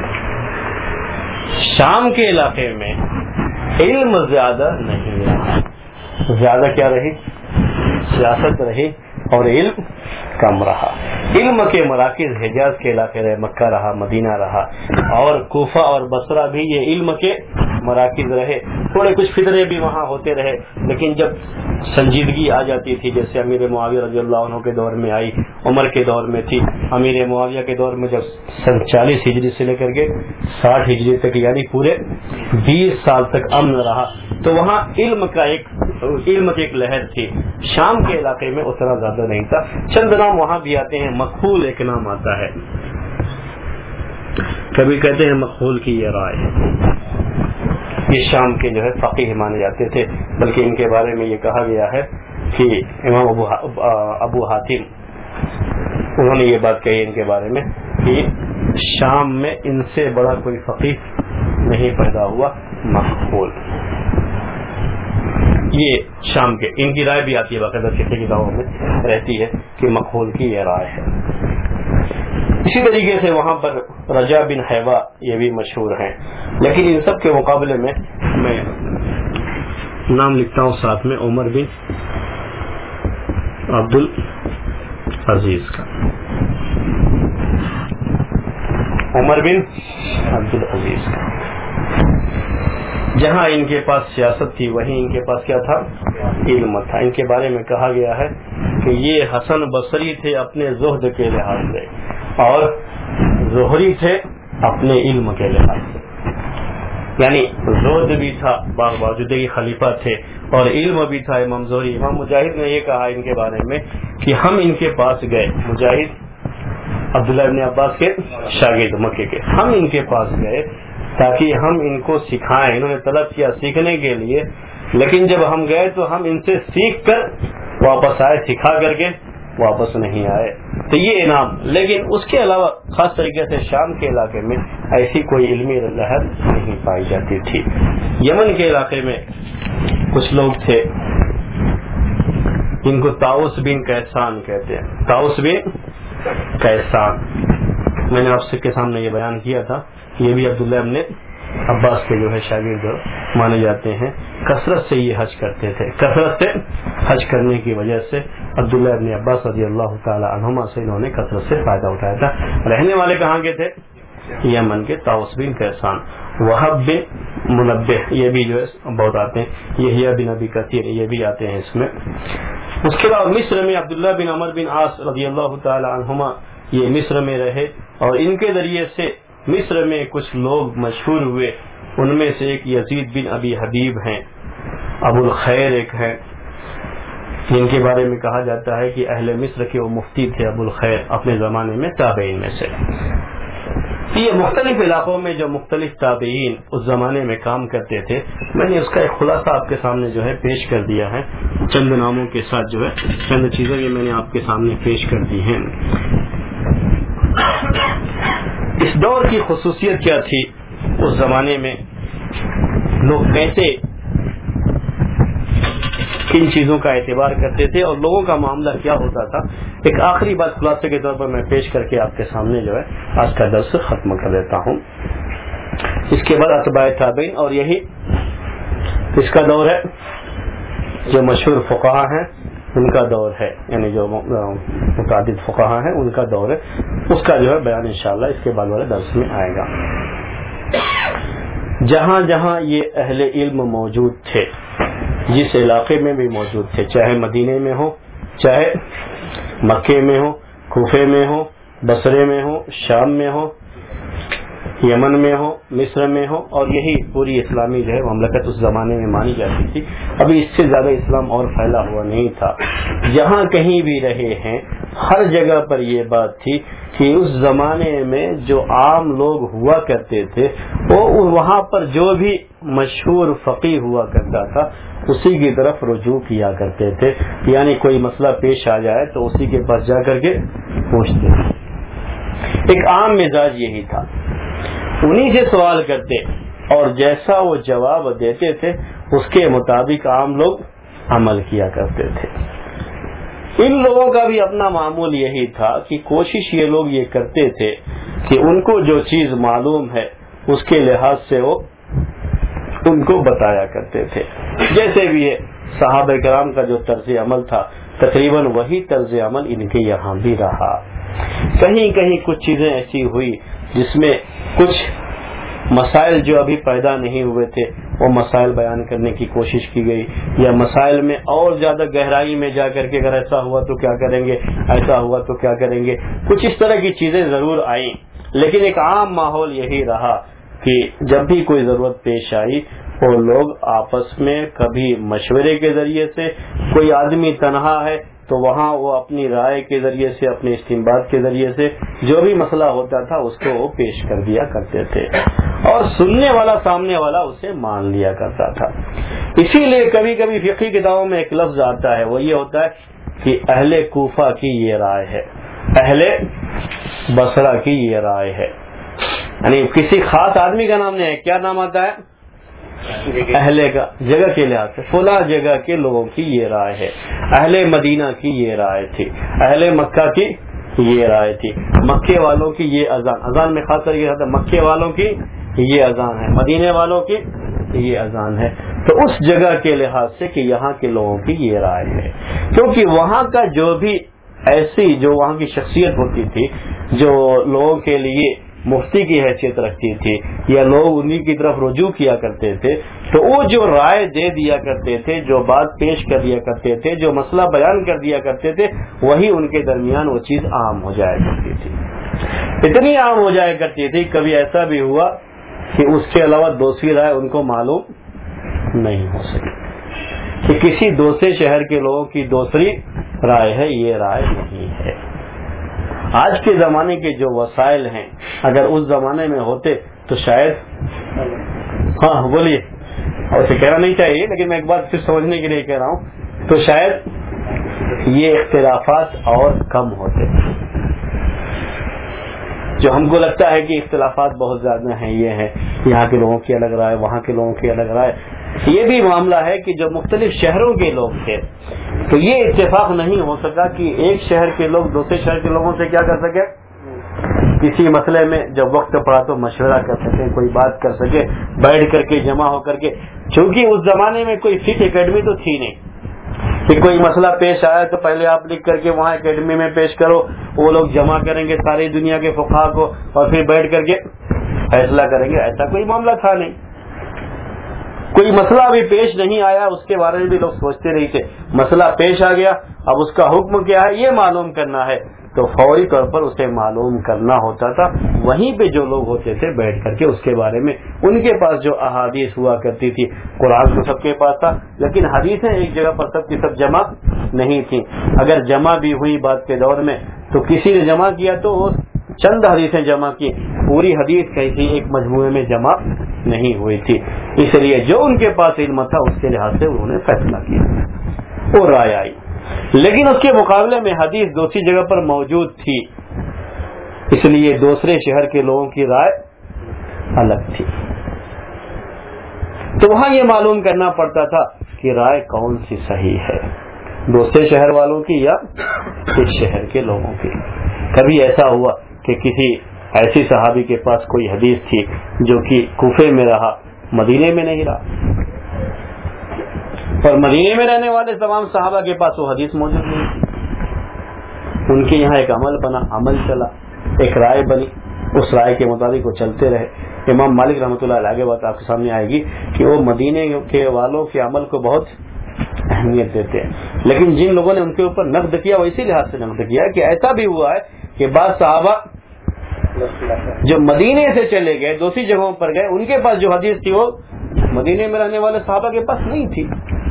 [SPEAKER 1] شام کے علاقے میں علم زیادہ نہیں رہا، زیادہ کیا رہی؟ سیاست رہی اور علم کم رہا. علم کے مراکز حجاز کے علاقے رہے، مکہ رہا، مدینہ رہا، اور کوفہ اور بصرہ بھی یہ علم کے مراکز رہے. تھوڑے کچھ فتنے بھی وہاں ہوتے رہے، لیکن جب سنجیدگی آ جاتی تھی، جیسے امیر معاویہ رضی اللہ عنہ کے دور میں آئی، عمر کے دور میں تھی، امیر معاویہ کے دور میں جب سن 40 ہجری سے لے کر کے 60 ہجری تک یعنی پورے 20 سال تک امن رہا، تو وہاں علم کی ایک لہر تھی. شام کے علاقے میں اتنا زیادہ نہیں تھا. چند نام وہاں بھی آتے ہیں، مقبول ایک نام آتا ہے، کبھی کہتے ہیں مقبول کی یہ رائے. یہ شام کے جو ہے فقیہ مانے جاتے تھے، بلکہ ان کے بارے میں یہ کہا گیا ہے کہ امام ابو حاتم انہوں نے یہ بات کہی ان کے بارے میں کہ شام میں ان سے بڑا کوئی فقیہ نہیں پیدا ہوا، مقبول. یہ شام کے ان کی رائے بھی آتی ہے، باقاعدہ فقہ کی کتابوں میں رہتی ہے کہ مقبول کی یہ رائے ہے. اسی طریقے سے وہاں پر رجا بن حیوہ یہ بھی مشہور ہیں، لیکن ان سب کے مقابلے میں نام لکھتا ہوں ساتھ میں عمر بن عبد العزیز کا. عمر بن عبد العزیز کا، جہاں ان کے پاس سیاست تھی وہیں ان کے پاس کیا تھا؟ علم تھا. ان کے بارے میں کہا گیا ہے کہ یہ حسن بصری تھے اپنے زہد کے لحاظ سے، اور زہری تھے اپنے علم کے لحاظ سے. یعنی زہد بھی تھا، باوجود خلیفہ تھے، اور علم بھی تھا. امام زہری، امام مجاہد نے یہ کہا ان کے بارے میں کہ ہم ان کے پاس گئے، مجاہد عبداللہ ابن عباس کے شاگرد مکے کے، ہم ان کے پاس گئے تاکہ ہم ان کو سکھائیں. انہوں نے طلب کیا سیکھنے کے لیے، لیکن جب ہم گئے تو ہم ان سے سیکھ کر واپس آئے سکھا کر کے واپس نہیں آئے. تو یہ انعام. لیکن اس کے علاوہ خاص طریقے سے شام کے علاقے میں ایسی کوئی علمی لہر نہیں پائی جاتی تھی. یمن کے علاقے میں کچھ لوگ تھے جن کو طاؤس بن کیسان کہتے ہیں. طاؤس بن کیسان میں نے آپ کے سامنے یہ بیان کیا تھا. یہ بھی عبداللہ ابن عباس کے جو ہے شاگرد مانے جاتے ہیں. کثرت سے یہ حج کرتے تھے. کثرت سے حج کرنے کی وجہ سے عبداللہ ابن عباس رضی اللہ تعالی عنہما سے انہوں نے کثرت سے فائدہ اٹھایا تھا. رہنے والے کہاں کے تھے؟ یمن کے. طاؤس بن کیسان. وہب بن منبہ یہ بھی جو ہے بہت آتے ہیں. یحییٰ بن ابی کثیر یہ بھی آتے ہیں اس میں. اس کے بعد مصر میں عبداللہ بن عمر بن عاص رضی اللہ تعالی عنہما یہ مصر میں رہے اور ان کے ذریعے سے مصر میں کچھ لوگ مشہور ہوئے. ان میں سے ایک یزید بن ابی حبیب ہیں. ابو الخیر ایک ہیں جن کے بارے میں کہا جاتا ہے کہ اہل مصر کے وہ مفتی تھے ابو الخیر اپنے زمانے میں تابعین میں سے. یہ مختلف علاقوں میں جو مختلف تابعین اس زمانے میں کام کرتے تھے میں نے اس کا ایک خلاصہ آپ کے سامنے جو ہے پیش کر دیا ہے. چند ناموں کے ساتھ جو ہے چند چیزیں بھی میں نے آپ کے سامنے پیش کر دی ہیں. اس دور کی خصوصیت کیا تھی؟ اس زمانے میں لوگ کیسے کن چیزوں کا اعتبار کرتے تھے اور لوگوں کا معاملہ کیا ہوتا تھا. ایک آخری بات خلاصے کے طور پر میں پیش کر کے آپ کے سامنے جو ہے آج کا درس ختم کر دیتا ہوں. اس کے بعد اتباع تابعین اور یہی اس کا دور ہے جو مشہور فقہا ہیں ان کا دور ہے. یعنی جو متعدد فقہا ہیں ان کا دور ہے. اس کا جو ہے بیان انشاءاللہ اس کے بعد والے درس میں آئے گا. جہاں جہاں یہ اہل علم موجود تھے جس علاقے میں بھی موجود تھے چاہے مدینے میں ہو چاہے مکے میں ہو کوفے میں ہو بصرے میں ہو شام میں ہو یمن میں ہو مصر میں ہو اور یہی پوری اسلامی جو ہے مملکت اس زمانے میں مانی جاتی تھی. ابھی اس سے زیادہ اسلام اور پھیلا ہوا نہیں تھا. جہاں کہیں بھی رہے ہیں ہر جگہ پر یہ بات تھی کہ اس زمانے میں جو عام لوگ ہوا کرتے تھے وہ وہاں پر جو بھی مشہور فقیہ ہوا کرتا تھا اسی کی طرف رجوع کیا کرتے تھے. یعنی کوئی مسئلہ پیش آ جائے تو اسی کے پاس جا کر کے پوچھتے تھے. ایک عام مزاج یہی تھا. انہی سے سوال کرتے اور جیسا وہ جواب دیتے تھے اس کے مطابق عام لوگ عمل کیا کرتے تھے. ان لوگوں کا بھی اپنا معمول یہی تھا کہ کوشش یہ لوگ یہ کرتے تھے کہ ان کو جو چیز معلوم ہے اس کے لحاظ سے وہ ان کو بتایا کرتے تھے. جیسے بھی ہے صحابہ کرام کا جو طرز عمل تھا تقریباً وہی طرز عمل ان کے یہاں بھی رہا. کہیں کہیں کچھ چیزیں ایسی ہوئی جس میں کچھ مسائل جو ابھی پیدا نہیں ہوئے تھے وہ مسائل بیان کرنے کی کوشش کی گئی یا مسائل میں اور زیادہ گہرائی میں جا کر کے اگر ایسا ہوا تو کیا کریں گے ایسا ہوا تو کیا کریں گے. کچھ اس طرح کی چیزیں ضرور آئیں لیکن ایک عام ماحول یہی رہا کہ جب بھی کوئی ضرورت پیش آئی وہ لوگ آپس میں کبھی مشورے کے ذریعے سے کوئی آدمی تنہا ہے تو وہاں وہ اپنی رائے کے ذریعے سے اپنے استنباط کے ذریعے سے جو بھی مسئلہ ہوتا تھا اس کو وہ پیش کر دیا کرتے تھے اور سننے والا سامنے والا اسے مان لیا کرتا تھا. اسی لیے کبھی کبھی فقہی کتابوں میں ایک لفظ آتا ہے وہ یہ ہوتا ہے کہ اہل کوفہ کی یہ رائے ہے اہل بصرہ کی یہ رائے ہے. یعنی کسی خاص آدمی کا نام نہیں ہے. کیا نام آتا ہے؟ اہل کا جگہ کے لحاظ سے فلاں جگہ کے لوگوں کی یہ رائے ہے. اہل مدینہ کی یہ رائے تھی. اہل مکہ کی یہ رائے تھی. مکے والوں کی یہ اذان میں خاص طور سے مکے والوں کی یہ اذان ہے مدینے والوں کی یہ اذان ہے. تو اس جگہ کے لحاظ سے کہ یہاں کے لوگوں کی یہ رائے ہے کیونکہ وہاں کا جو بھی ایسی جو وہاں کی شخصیت ہوتی تھی جو لوگوں کے لیے مفتی کی حیثیت رکھتی تھی یا لوگ انہی کی طرف رجوع کیا کرتے تھے تو وہ جو رائے دے دیا کرتے تھے جو بات پیش کر دیا کرتے تھے جو مسئلہ بیان کر دیا کرتے تھے وہی ان کے درمیان وہ چیز عام ہو جایا کرتی تھی. اتنی عام ہو جایا کرتی تھی کبھی ایسا بھی ہوا کہ اس کے علاوہ دوسری رائے ان کو معلوم نہیں ہو سکی کہ کسی دوسرے شہر کے لوگوں کی دوسری رائے ہے یہ رائے نہیں ہے. آج کے زمانے کے جو وسائل ہیں اگر اس زمانے میں ہوتے تو شاید ہاں بولیے اور اسے کہنا نہیں چاہیے لیکن میں ایک بات پھر سمجھنے کے لیے کہہ رہا ہوں تو شاید یہ اختلافات اور کم ہوتے ہیں. جو ہم کو لگتا ہے کہ اختلافات بہت زیادہ ہیں، یہ ہے یہاں کے لوگوں کی الگ رائے، وہاں کے لوگوں کی الگ رائے، یہ بھی معاملہ ہے کہ جو مختلف شہروں کے لوگ تھے تو یہ اتفاق نہیں ہو سکا کہ ایک شہر کے لوگ دوسرے شہر کے لوگوں سے کیا کر سکے، کسی مسئلے میں جب وقت پڑا تو مشورہ کر سکے، کوئی بات کر سکے، بیٹھ کر کے جمع ہو کر کے. چونکہ اس زمانے میں کوئی فقہ اکیڈمی تو تھی نہیں کہ کوئی مسئلہ پیش آیا تو پہلے آپ لکھ کر کے وہاں اکیڈمی میں پیش کرو، وہ لوگ جمع کریں گے ساری دنیا کے فقہا کو اور پھر بیٹھ کر کے فیصلہ کریں گے. ایسا کوئی معاملہ تھا نہیں. کوئی مسئلہ ابھی پیش نہیں آیا اس کے بارے میں بھی لوگ سوچتے نہیں تھے. مسئلہ پیش آ گیا، اب اس کا حکم کیا ہے یہ معلوم کرنا ہے تو فوری طور پر اسے معلوم کرنا ہوتا تھا. وہیں پہ جو لوگ ہوتے تھے بیٹھ کر کے اس کے بارے میں ان کے پاس جو احادیث ہوا کرتی تھی، قرآن تو سب کے پاس تھا لیکن حدیثیں ایک جگہ پر سب کی سب جمع نہیں تھیں. اگر جمع بھی ہوئی بات کے دور میں تو کسی نے جمع کیا تو وہ چند حدیثیں جمع کی، پوری حدیث کسی ایک مجموعے میں جمع نہیں ہوئی تھی. اس لیے جو ان کے پاس علم تھا اس کے لحاظ سے انہوں نے فیصلہ کیا اور رائے آئی. لیکن اس کے مقابلے میں حدیث دوسری جگہ پر موجود تھی، اس لیے دوسرے شہر کے لوگوں کی رائے الگ تھی. تو وہاں یہ معلوم کرنا پڑتا تھا کہ رائے کون سی صحیح ہے، دوسرے شہر والوں کی یا اس شہر کے لوگوں کی. کبھی ایسا ہوا کہ کسی ایسی صحابی کے پاس کوئی حدیث تھی جو کہ کوفے میں رہا، مدینے میں نہیں رہا، اور مدینے میں رہنے والے تمام صحابہ کے پاس وہ حدیث موجود نہیں تھی. ان کے یہاں ایک عمل بنا، عمل چلا، ایک رائے بنی، اس رائے کے مطابق وہ چلتے رہے. امام مالک رحمۃ اللہ علیہ بات آپ کے سامنے آئے گی کہ وہ مدینے کے والوں کے عمل کو بہت اہمیت دیتے ہیں، لیکن جن لوگوں نے ان کے اوپر نقد کیا وہ اسی لحاظ سے نقد کیا کہ ایسا بھی ہوا ہے کہ بعض صحابہ جو مدینے سے چلے گئے دوسری جگہوں پر گئے، ان کے پاس جو حدیث تھی وہ مدینے میں رہنے والے صحابہ کے پاس نہیں تھی.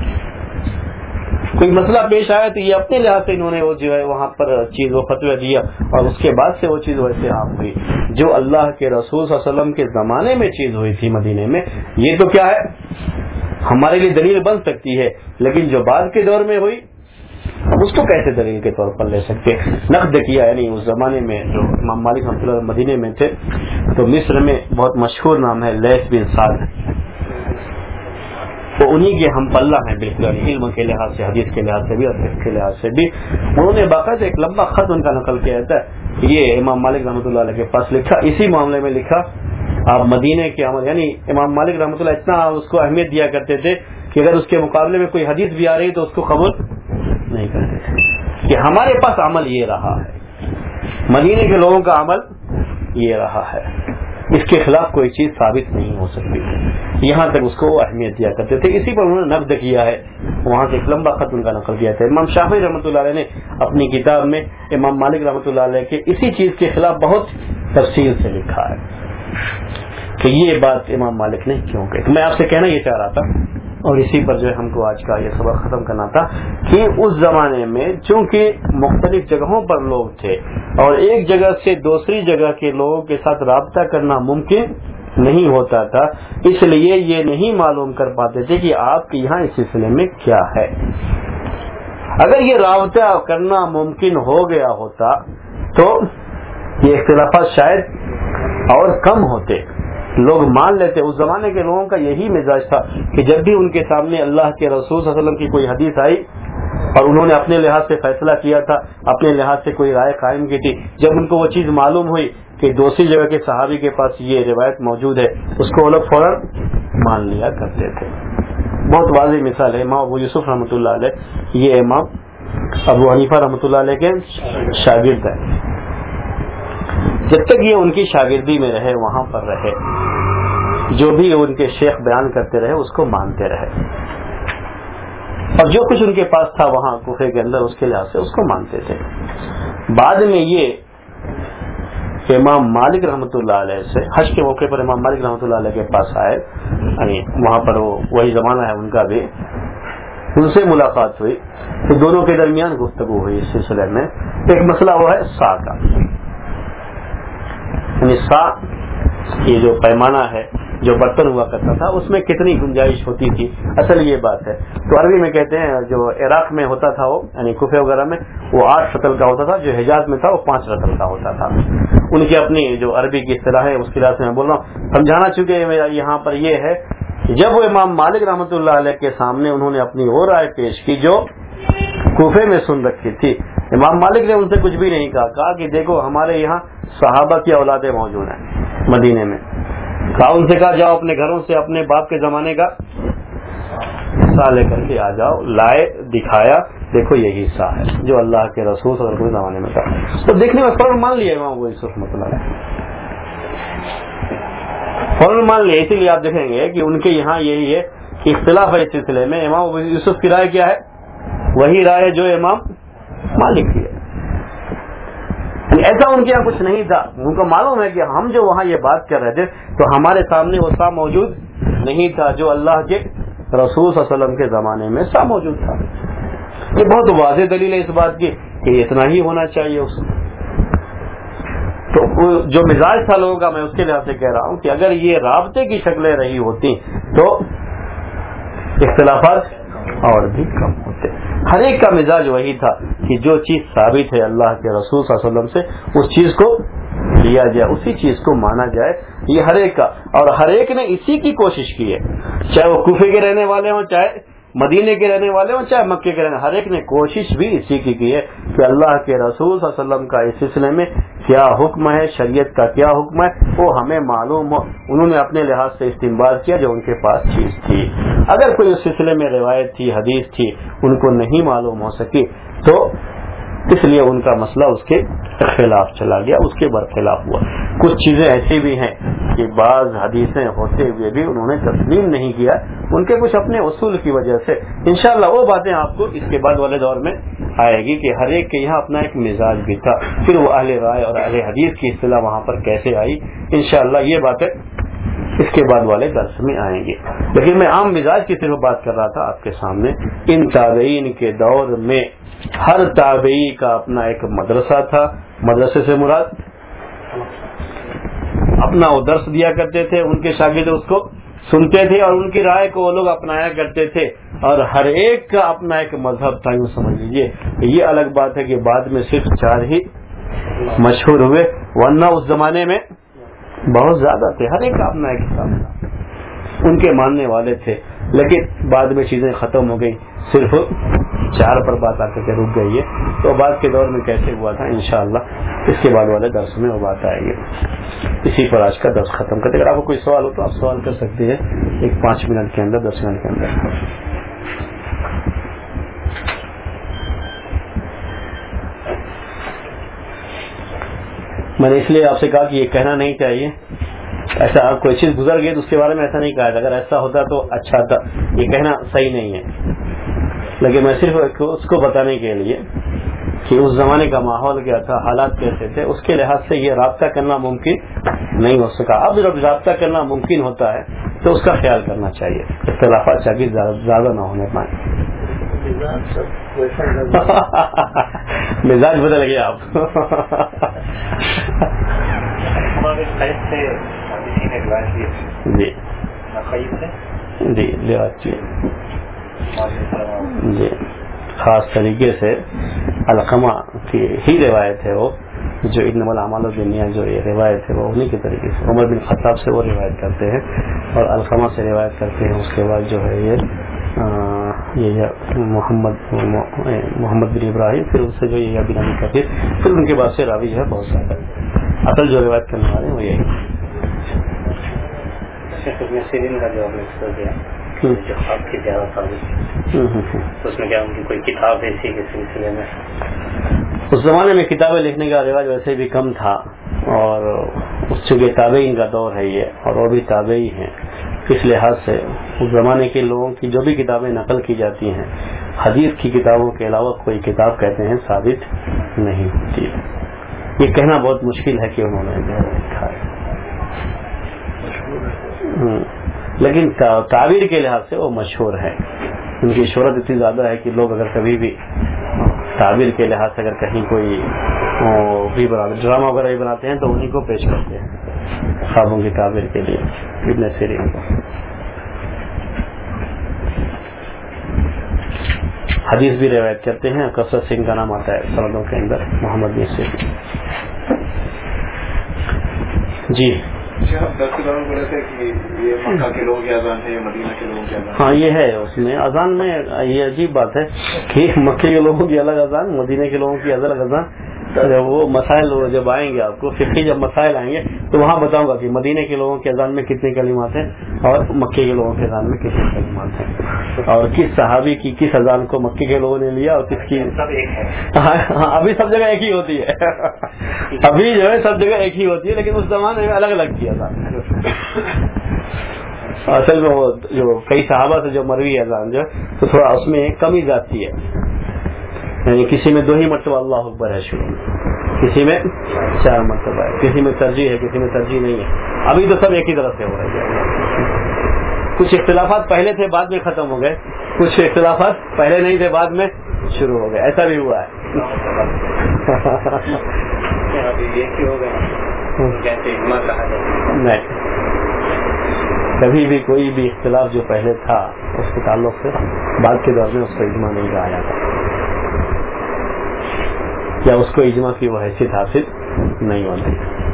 [SPEAKER 1] کوئی مسئلہ پیش آیا تو یہ اپنے لحاظ سے انہوں نے وہ جو ہے وہاں پر چیز وہ فتویٰ دیا اور اس کے بعد سے وہ چیز ویسے عام ہوئی. جو اللہ کے رسول صلی اللہ علیہ وسلم کے زمانے میں چیز ہوئی تھی مدینے میں، یہ تو کیا ہے ہمارے لیے دلیل بن سکتی ہے، لیکن جو بعد کے دور میں ہوئی اب اس کو کیسے دلیل کے طور پر لے سکتے. نقد کیا یعنی اس زمانے میں جو امام مالک رحمۃ اللہ مدینے میں تھے تو مصر میں بہت مشہور نام ہے لیث بن سعد، وہ انہی کے ہم پلہ ہیں بالکل، علم کے لحاظ سے، حدیث کے لحاظ سے بھی اور فقہ کے لحاظ سے بھی. انہوں نے باقاعدہ ایک لمبا خط ان کا نقل کیا جاتا ہے، یہ امام مالک رحمۃ اللہ علیہ کے پاس لکھا، اسی معاملے میں لکھا آپ مدینے کے عمل، یعنی امام مالک رحمۃ اللہ اتنا اس کو اہمیت دیا کرتے تھے کہ اگر اس کے مقابلے میں کوئی حدیث بھی آ رہی تو اس کو قبول نہیں کرتے تھے کہ ہمارے پاس عمل یہ رہا ہے، مدینے کے لوگوں کا عمل یہ رہا ہے، اس کے خلاف کوئی چیز ثابت نہیں ہو سکتی. یہاں تک اس کو وہ اہمیت دیا کرتے تھے. اسی پر انہوں نے نقد کیا ہے، وہاں سے ایک لمبا خط ان کا نقل کیا تھا. امام شافعی رحمۃ اللہ علیہ نے اپنی کتاب میں امام مالک رحمۃ اللہ علیہ کے اسی چیز کے خلاف بہت تفصیل سے لکھا ہے کہ یہ بات امام مالک نے کیوں کہی. میں آپ سے کہنا یہ چاہ رہا تھا اور اسی پر جو ہے ہم کو آج کا یہ سبق ختم کرنا تھا کہ اس زمانے میں چونکہ مختلف جگہوں پر لوگ تھے اور ایک جگہ سے دوسری جگہ کے لوگوں کے ساتھ رابطہ کرنا ممکن نہیں ہوتا تھا، اس لیے یہ نہیں معلوم کر پاتے تھے کہ آپ کے یہاں اس سلسلے میں کیا ہے. اگر یہ رابطہ کرنا ممکن ہو گیا ہوتا تو یہ اختلافات شاید اور کم ہوتے، لوگ مان لیتے. اس زمانے کے لوگوں کا یہی مزاج تھا کہ جب بھی ان کے سامنے اللہ کے رسول صلی اللہ علیہ وسلم کی کوئی حدیث آئی اور انہوں نے اپنے لحاظ سے فیصلہ کیا تھا، اپنے لحاظ سے کوئی رائے قائم کی تھی، جب ان کو وہ چیز معلوم ہوئی کہ دوسری جگہ کے صحابی کے پاس یہ روایت موجود ہے، اس کو وہ لوگ فوراً مان لیا کرتے تھے. بہت واضح مثال ہے امام ابو یوسف رحمۃ اللہ علیہ، یہ امام ابو حنیفہ رحمۃ اللہ علیہ کے شاگرد ہیں. جب تک یہ ان کی شاگردی میں رہے، وہاں پر رہے، جو بھی ان کے شیخ بیان کرتے رہے اس کو مانتے رہے اور جو کچھ ان کے پاس تھا وہاں کوفے کے اندر اس کے لحاظ سے اس کو مانتے تھے. بعد میں یہ امام مالک رحمۃ اللہ علیہ سے حج کے موقع پر امام مالک رحمۃ اللہ علیہ کے پاس آئے، یعنی وہاں پر وہی زمانہ ہے ان کا بھی، ان سے ملاقات ہوئی تو دونوں کے درمیان گفتگو ہوئی. اس سلسلے میں ایک مسئلہ وہ ہے سا کا، یعنی سا یہ جو پیمانہ ہے جو برتن ہوا کرتا تھا اس میں کتنی گنجائش ہوتی تھی، اصل یہ بات ہے. تو عربی میں کہتے ہیں جو عراق میں ہوتا تھا وہ یعنی کوفہ وغیرہ میں وہ 8 رطل کا ہوتا تھا، جو حجاز میں تھا وہ 5 رطل کا ہوتا تھا. ان کی اپنی جو عربی کی اصطلاح ہے اس کی لحاظ سے میں بول رہا ہوں. سمجھانا چونکہ میرا یہاں پر یہ ہے، جب وہ امام مالک رحمۃ اللہ علیہ کے سامنے انہوں نے اپنی وہ رائے پیش کی جو کوفے میں سن رکھی تھی، امام مالک نے ان سے کچھ بھی نہیں کہا کہ دیکھو ہمارے یہاں صحابہ کی اولادیں موجود ہیں مدینے میں. ان سے کہا جاؤ اپنے گھروں سے اپنے باپ کے زمانے کا حصہ لے کر کے آ جاؤ. لائے، دکھایا، دیکھو یہی حصہ ہے جو اللہ کے رسول صلی اللہ علیہ وسلم کے زمانے میں تھا. تو دیکھنے میں فوراً مان لیا امام ابو یوسف رحمۃ اللہ علیہ، فوراً مان لیا. اسی لیے آپ دیکھیں گے کہ ان کے یہاں یہی ہے کہ اختلاف ہے اس سلسلے میں. امام ابو یوسف کی رائے کیا ہے؟ وہی رائے جو امام مالک کی ہے. ایسا ان کے یہاں کچھ نہیں تھا. ان کو معلوم ہے کہ ہم جو وہاں یہ بات کر رہے تھے تو ہمارے سامنے وہ سا موجود نہیں تھا جو اللہ کے رسول صلی اللہ علیہ وسلم کے زمانے میں سا موجود تھا. یہ بہت واضح دلیل ہے اس بات کی کہ اتنا ہی ہونا چاہیے اس میں. تو جو مزاج تھا لوگوں کا، میں اس کے لحاظ سے کہہ رہا ہوں کہ اگر یہ رابطے کی شکلیں رہی ہوتی تو اختلافات اور بھی کم ہوتے. ہر ایک کا مزاج وہی تھا کہ جو چیز ثابت ہے اللہ کے رسول صلی اللہ علیہ وسلم سے اس چیز کو لیا جائے، اسی چیز کو مانا جائے. یہ ہر ایک کا، اور ہر ایک نے اسی کی کوشش کی ہے، چاہے وہ کوفے کے رہنے والے ہوں، چاہے مدینے کے رہنے والے ہوں، چاہے مکے کے رہنے، ہر ایک نے کوشش بھی اسی کی ہے کہ اللہ کے رسول صلی اللہ علیہ وسلم کا اس سلسلے میں کیا حکم ہے، شریعت کا کیا حکم ہے وہ ہمیں معلوم ہو. انہوں نے اپنے لحاظ سے استنباط کیا جو ان کے پاس چیز تھی. اگر کوئی اس سلسلے میں روایت تھی، حدیث تھی، ان کو نہیں معلوم ہو سکی تو اس لیے ان کا مسئلہ اس کے خلاف چلا گیا، اس کے برخلاف ہوا. کچھ چیزیں ایسی بھی ہیں کہ بعض حدیثیں ہوتے ہوئے بھی انہوں نے تسلیم نہیں کیا، ان کے کچھ اپنے اصول کی وجہ سے. انشاءاللہ وہ باتیں آپ کو اس کے بعد والے دور میں آئے گی کہ ہر ایک کے یہاں اپنا ایک مزاج بھی تھا. پھر وہ اہل رائے اور اہل حدیث کی اصطلاح وہاں پر کیسے آئی، انشاءاللہ یہ باتیں اس کے بعد والے درس میں آئیں گے. لیکن میں عام مزاج کی صرف بات کر رہا تھا آپ کے سامنے. ان تابعین کے دور میں ہر تابعی کا اپنا ایک مدرسہ تھا. مدرسے سے مراد اپنا وہ درس دیا کرتے تھے، ان کے شاگرد اس کو سنتے تھے اور ان کی رائے کو وہ لوگ اپنایا کرتے تھے. اور ہر ایک کا اپنا ایک مذہب تھا. یوں سمجھ لیجیے. یہ الگ بات ہے کہ بعد میں صرف 4 ہی مشہور ہوئے، ورنہ اس زمانے میں بہت زیادہ تھے. ہر ایک کا اپنا ایک حساب تھا، ان کے ماننے والے تھے. لیکن بعد میں چیزیں ختم ہو گئی، صرف 4 پر بات آ کر کے رک گئی ہے. تو بعد کے دور میں کیسے ہوا تھا انشاءاللہ اس کے بعد والے درس میں وہ بات آئے گی. اسی پر آج کا درس ختم کرتے. اگر آپ کو کوئی سوال ہو تو آپ سوال کر سکتے ہیں 5 منٹ کے اندر، 10 منٹ کے اندر. میں نے اس لیے آپ سے کہا کہ یہ کہنا نہیں چاہیے. ایسا کوئی چیز گزر گئی تو اس کے بارے میں ایسا نہیں کہا تھا. اگر ایسا ہوتا تو اچھا تھا. یہ کہنا صحیح نہیں ہے. لیکن میں صرف اس کو بتانے کے لیے کہ اس زمانے کا ماحول کیا تھا، حالات کیسے تھے، اس کے لحاظ سے یہ رابطہ کرنا ممکن نہیں ہو سکا. اب جب رابطہ کرنا ممکن ہوتا ہے تو اس کا خیال کرنا چاہیے، اختلافات چاہیے زیادہ نہ ہونے پائیں. مزاج بدل گیا آپ. جی جی جی خاص طریقے سے علقمہ کی ہی روایت ہے، وہ جو انما الاعمال بالنیات جو یہ روایت ہے وہ انہی کے طریقے سے عمر بن خطاب سے وہ روایت کرتے ہیں اور علقمہ سے روایت کرتے ہیں. اس کے بعد جو ہے یہ محمد بن ابراہیم، پھر اس سے جو یہ بن ابی کثیر، پھر ان کے بعد سے راوی ہے بہت سارے. اصل جو روایت کرنے والے ہیں وہ یہی.
[SPEAKER 2] کا جو آپ نے کیا جو خواب کی زیادہ اس میں کیا ان کی کوئی کتاب ایسی کے سلسلے میں؟
[SPEAKER 1] اس زمانے میں کتابیں لکھنے کا رواج ویسے بھی کم تھا، اور اس چونکہ تابعین کا دور ہے یہ، اور وہ بھی تابعی ہیں، اس لحاظ سے اس زمانے کے لوگوں کی جو بھی کتابیں نقل کی جاتی ہیں حدیث کی کتابوں کے علاوہ کوئی کتاب کہتے ہیں ثابت نہیں ہوتی. یہ کہنا بہت مشکل ہے کہ انہوں نے لکھا ہے، لیکن تعبیر کے لحاظ سے وہ مشہور ہے. ان کی شہرت اتنی زیادہ ہے کہ لوگ اگر کبھی بھی تعبیر کے لحاظ سے اگر کہیں کوئی بھی ڈرامہ وغیرہ بھی بناتے ہیں تو انہیں کو پیش کرتے ہیں. خوابوں کی تعبیر کے لیے ابن سیرین کو. حدیث بھی روایت کرتے ہیں. کثرت سے ان کا نام آتا ہے سندوں کے اندر, محمد بن سیرین. جی
[SPEAKER 3] بولے تھے کہ یہ مکہ کے لوگوں کی اذان ہے, مدینہ کے لوگوں کی اذان.
[SPEAKER 1] ہاں یہ ہے اس میں اذان میں یہ عجیب بات ہے کہ مکے کے لوگوں کی الگ اذان, مدینہ کے لوگوں کی الگ اذان. وہ مسائل جب آئیں گے آپ کو فقہی جب مسائل آئیں گے تو وہاں بتاؤں گا کہ مدینہ کے لوگوں کی اذان میں کتنے کلمات ہیں اور مکے کے لوگوں کی اذان میں کتنے کلمات ہیں, اور کس صحابی کی کس اذان کو مکے کے لوگوں نے لیا اور کس کی.
[SPEAKER 2] سب ایک ہے.
[SPEAKER 1] ہاں ابھی سب جگہ ایک ہی ہوتی ہے, ابھی جو ہے سب جگہ ایک ہی ہوتی ہے, لیکن اس زمانے میں الگ الگ کی اذان. اصل میں وہ جو کئی صحابہ سے جو مروی اذان جو ہے تو تھوڑا اس میں کمی جاتی ہے, یعنی کسی میں 2 ہی مرتبہ اللہ اکبر ہے شروع میں, کسی میں 4 مرتبہ ہے, کسی میں ترجیح ہے, کسی میں ترجیح نہیں ہے. ابھی تو سب ایک ہی طرف سے ہو رہے ہیں. کچھ اختلافات پہلے تھے بعد میں ختم ہو گئے, کچھ اختلافات پہلے نہیں تھے بعد میں شروع ہو گئے, ایسا بھی ہوا ہے. نہیں, کبھی بھی کوئی بھی اختلاف جو پہلے تھا اس کے تعلق سے بعد کے دور میں اس کو اجماع نہیں کہا جاتا, یا اس کو اجماع کی وہ حیثیت حاصل نہیں ہوتی.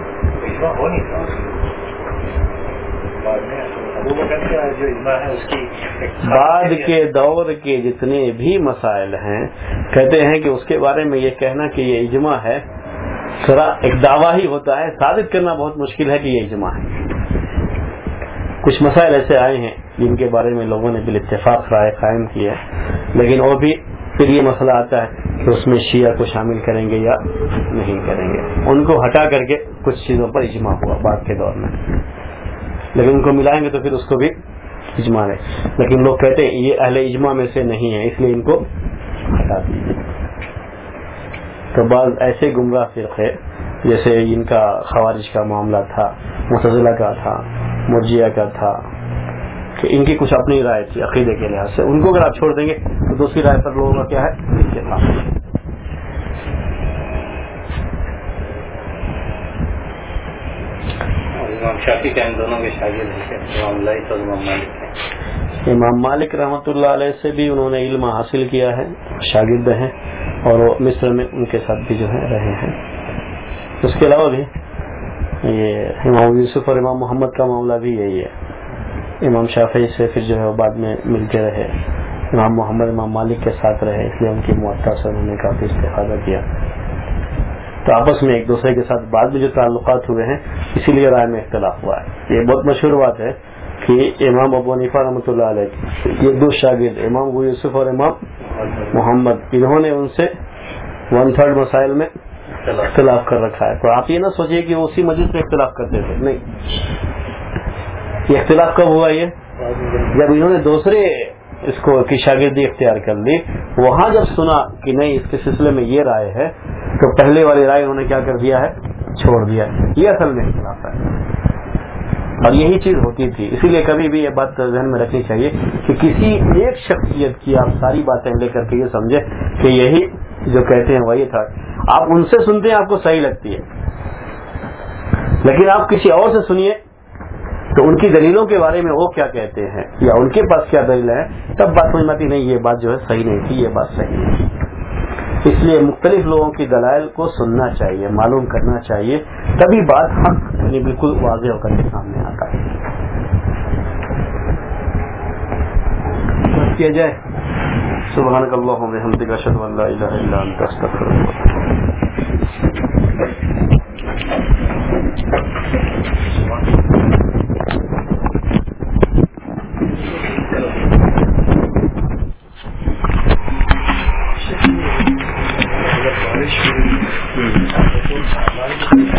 [SPEAKER 1] بعد کے دور کے جتنے بھی مسائل ہیں کہتے ہیں کہ اس کے بارے میں یہ کہنا کہ یہ اجماع ہے ذرا ایک دعویٰ ہی ہوتا ہے, ثابت کرنا بہت مشکل ہے کہ یہ اجماع ہے. کچھ مسائل ایسے آئے ہیں جن کے بارے میں لوگوں نے بالاتفاق رائے قائم کی ہے, لیکن وہ بھی پھر یہ مسئلہ آتا ہے کہ اس میں شیعہ کو شامل کریں گے یا نہیں کریں گے. ان کو ہٹا کر کے کچھ چیزوں پر اجماع ہوا بعد کے دور میں, لیکن ان کو ملائیں گے تو پھر اس کو بھی اجماع ہے. لیکن لوگ کہتے ہیں یہ اہل اجماع میں سے نہیں ہے, اس لیے ان کو ہٹا دیجیے. تو بعض ایسے گمراہ فرقے جیسے ان کا خوارج کا معاملہ تھا, معتزلہ کا تھا, مرجیہ کا تھا, کہ ان کی کچھ اپنی رائے تھی عقیدے کے لحاظ سے, ان کو اگر آپ چھوڑ دیں گے تو دوسری رائے پر لوگوں کا کیا ہے اتفاق.
[SPEAKER 2] امام شافعی کے ان دونوں کے شاگرد ہیں امام لائث اور امام مالک ہیں.
[SPEAKER 1] امام مالک رحمۃ اللہ علیہ سے بھی انہوں نے علم حاصل کیا ہے, شاگرد ہیں, اور وہ مصر میں ان کے ساتھ بھی جو ہے رہے ہیں. اس کے علاوہ بھی یہ امام یوسف اور امام محمد کا معاملہ بھی یہی ہے. امام شافعی سے پھر جو ہے وہ بعد میں ملتے رہے, امام محمد امام مالک کے ساتھ رہے, اس لیے ان کی موطا سے انہوں نے کافی استفادہ کیا. تو آپس میں ایک دوسرے کے ساتھ بعد میں جو تعلقات ہوئے ہیں اسی لیے رائے میں اختلاف ہوا ہے. یہ بہت مشہور بات ہے کہ امام ابو حنیفہ رحمۃ اللہ علیہ یہ 2 شاگرد امام ابو یوسف اور امام محمد, انہوں نے ان سے 1/3 مسائل میں اختلاف کر رکھا ہے. تو آپ یہ نہ سوچیے کہ وہ اسی مجلس میں اختلاف کرتے تھے, نہیں. یہ اختلاف کب ہوا؟ یہ جب انہوں نے دوسرے اس کو کی شاگردی اختیار کر لی, وہاں جب سنا کہ نہیں اس کے سلسلے میں یہ رائے ہے تو پہلے والی رائے انہوں نے کیا کر دیا ہے, چھوڑ دیا. یہ اصل میں اختلاف ہے, اور یہی چیز ہوتی تھی. اسی لیے کبھی بھی یہ بات ذہن میں رکھنی چاہیے کہ کسی ایک شخصیت کی آپ ساری باتیں لے کر کے یہ سمجھے کہ یہی جو کہتے ہیں وہی تھا. آپ ان سے سنتے ہیں, آپ کو صحیح لگتی ہے, لیکن آپ کسی اور سے سنیے تو ان کی دلیلوں کے بارے میں وہ کیا کہتے ہیں یا ان کے پاس کیا دلیل ہے, تب بات سمجھ میں آتی نہیں یہ بات جو ہے صحیح نہیں تھی, یہ بات صحیح نہیں تھی. اس لیے مختلف لوگوں کی دلائل کو سننا چاہیے, معلوم کرنا چاہیے, تبھی بات حق یعنی بالکل واضح ہو کر کے سامنے آتا ہے. کیا جائے سبحانک اللہم و بحمدک اشہد ان لا الہ الا انت استغفرک.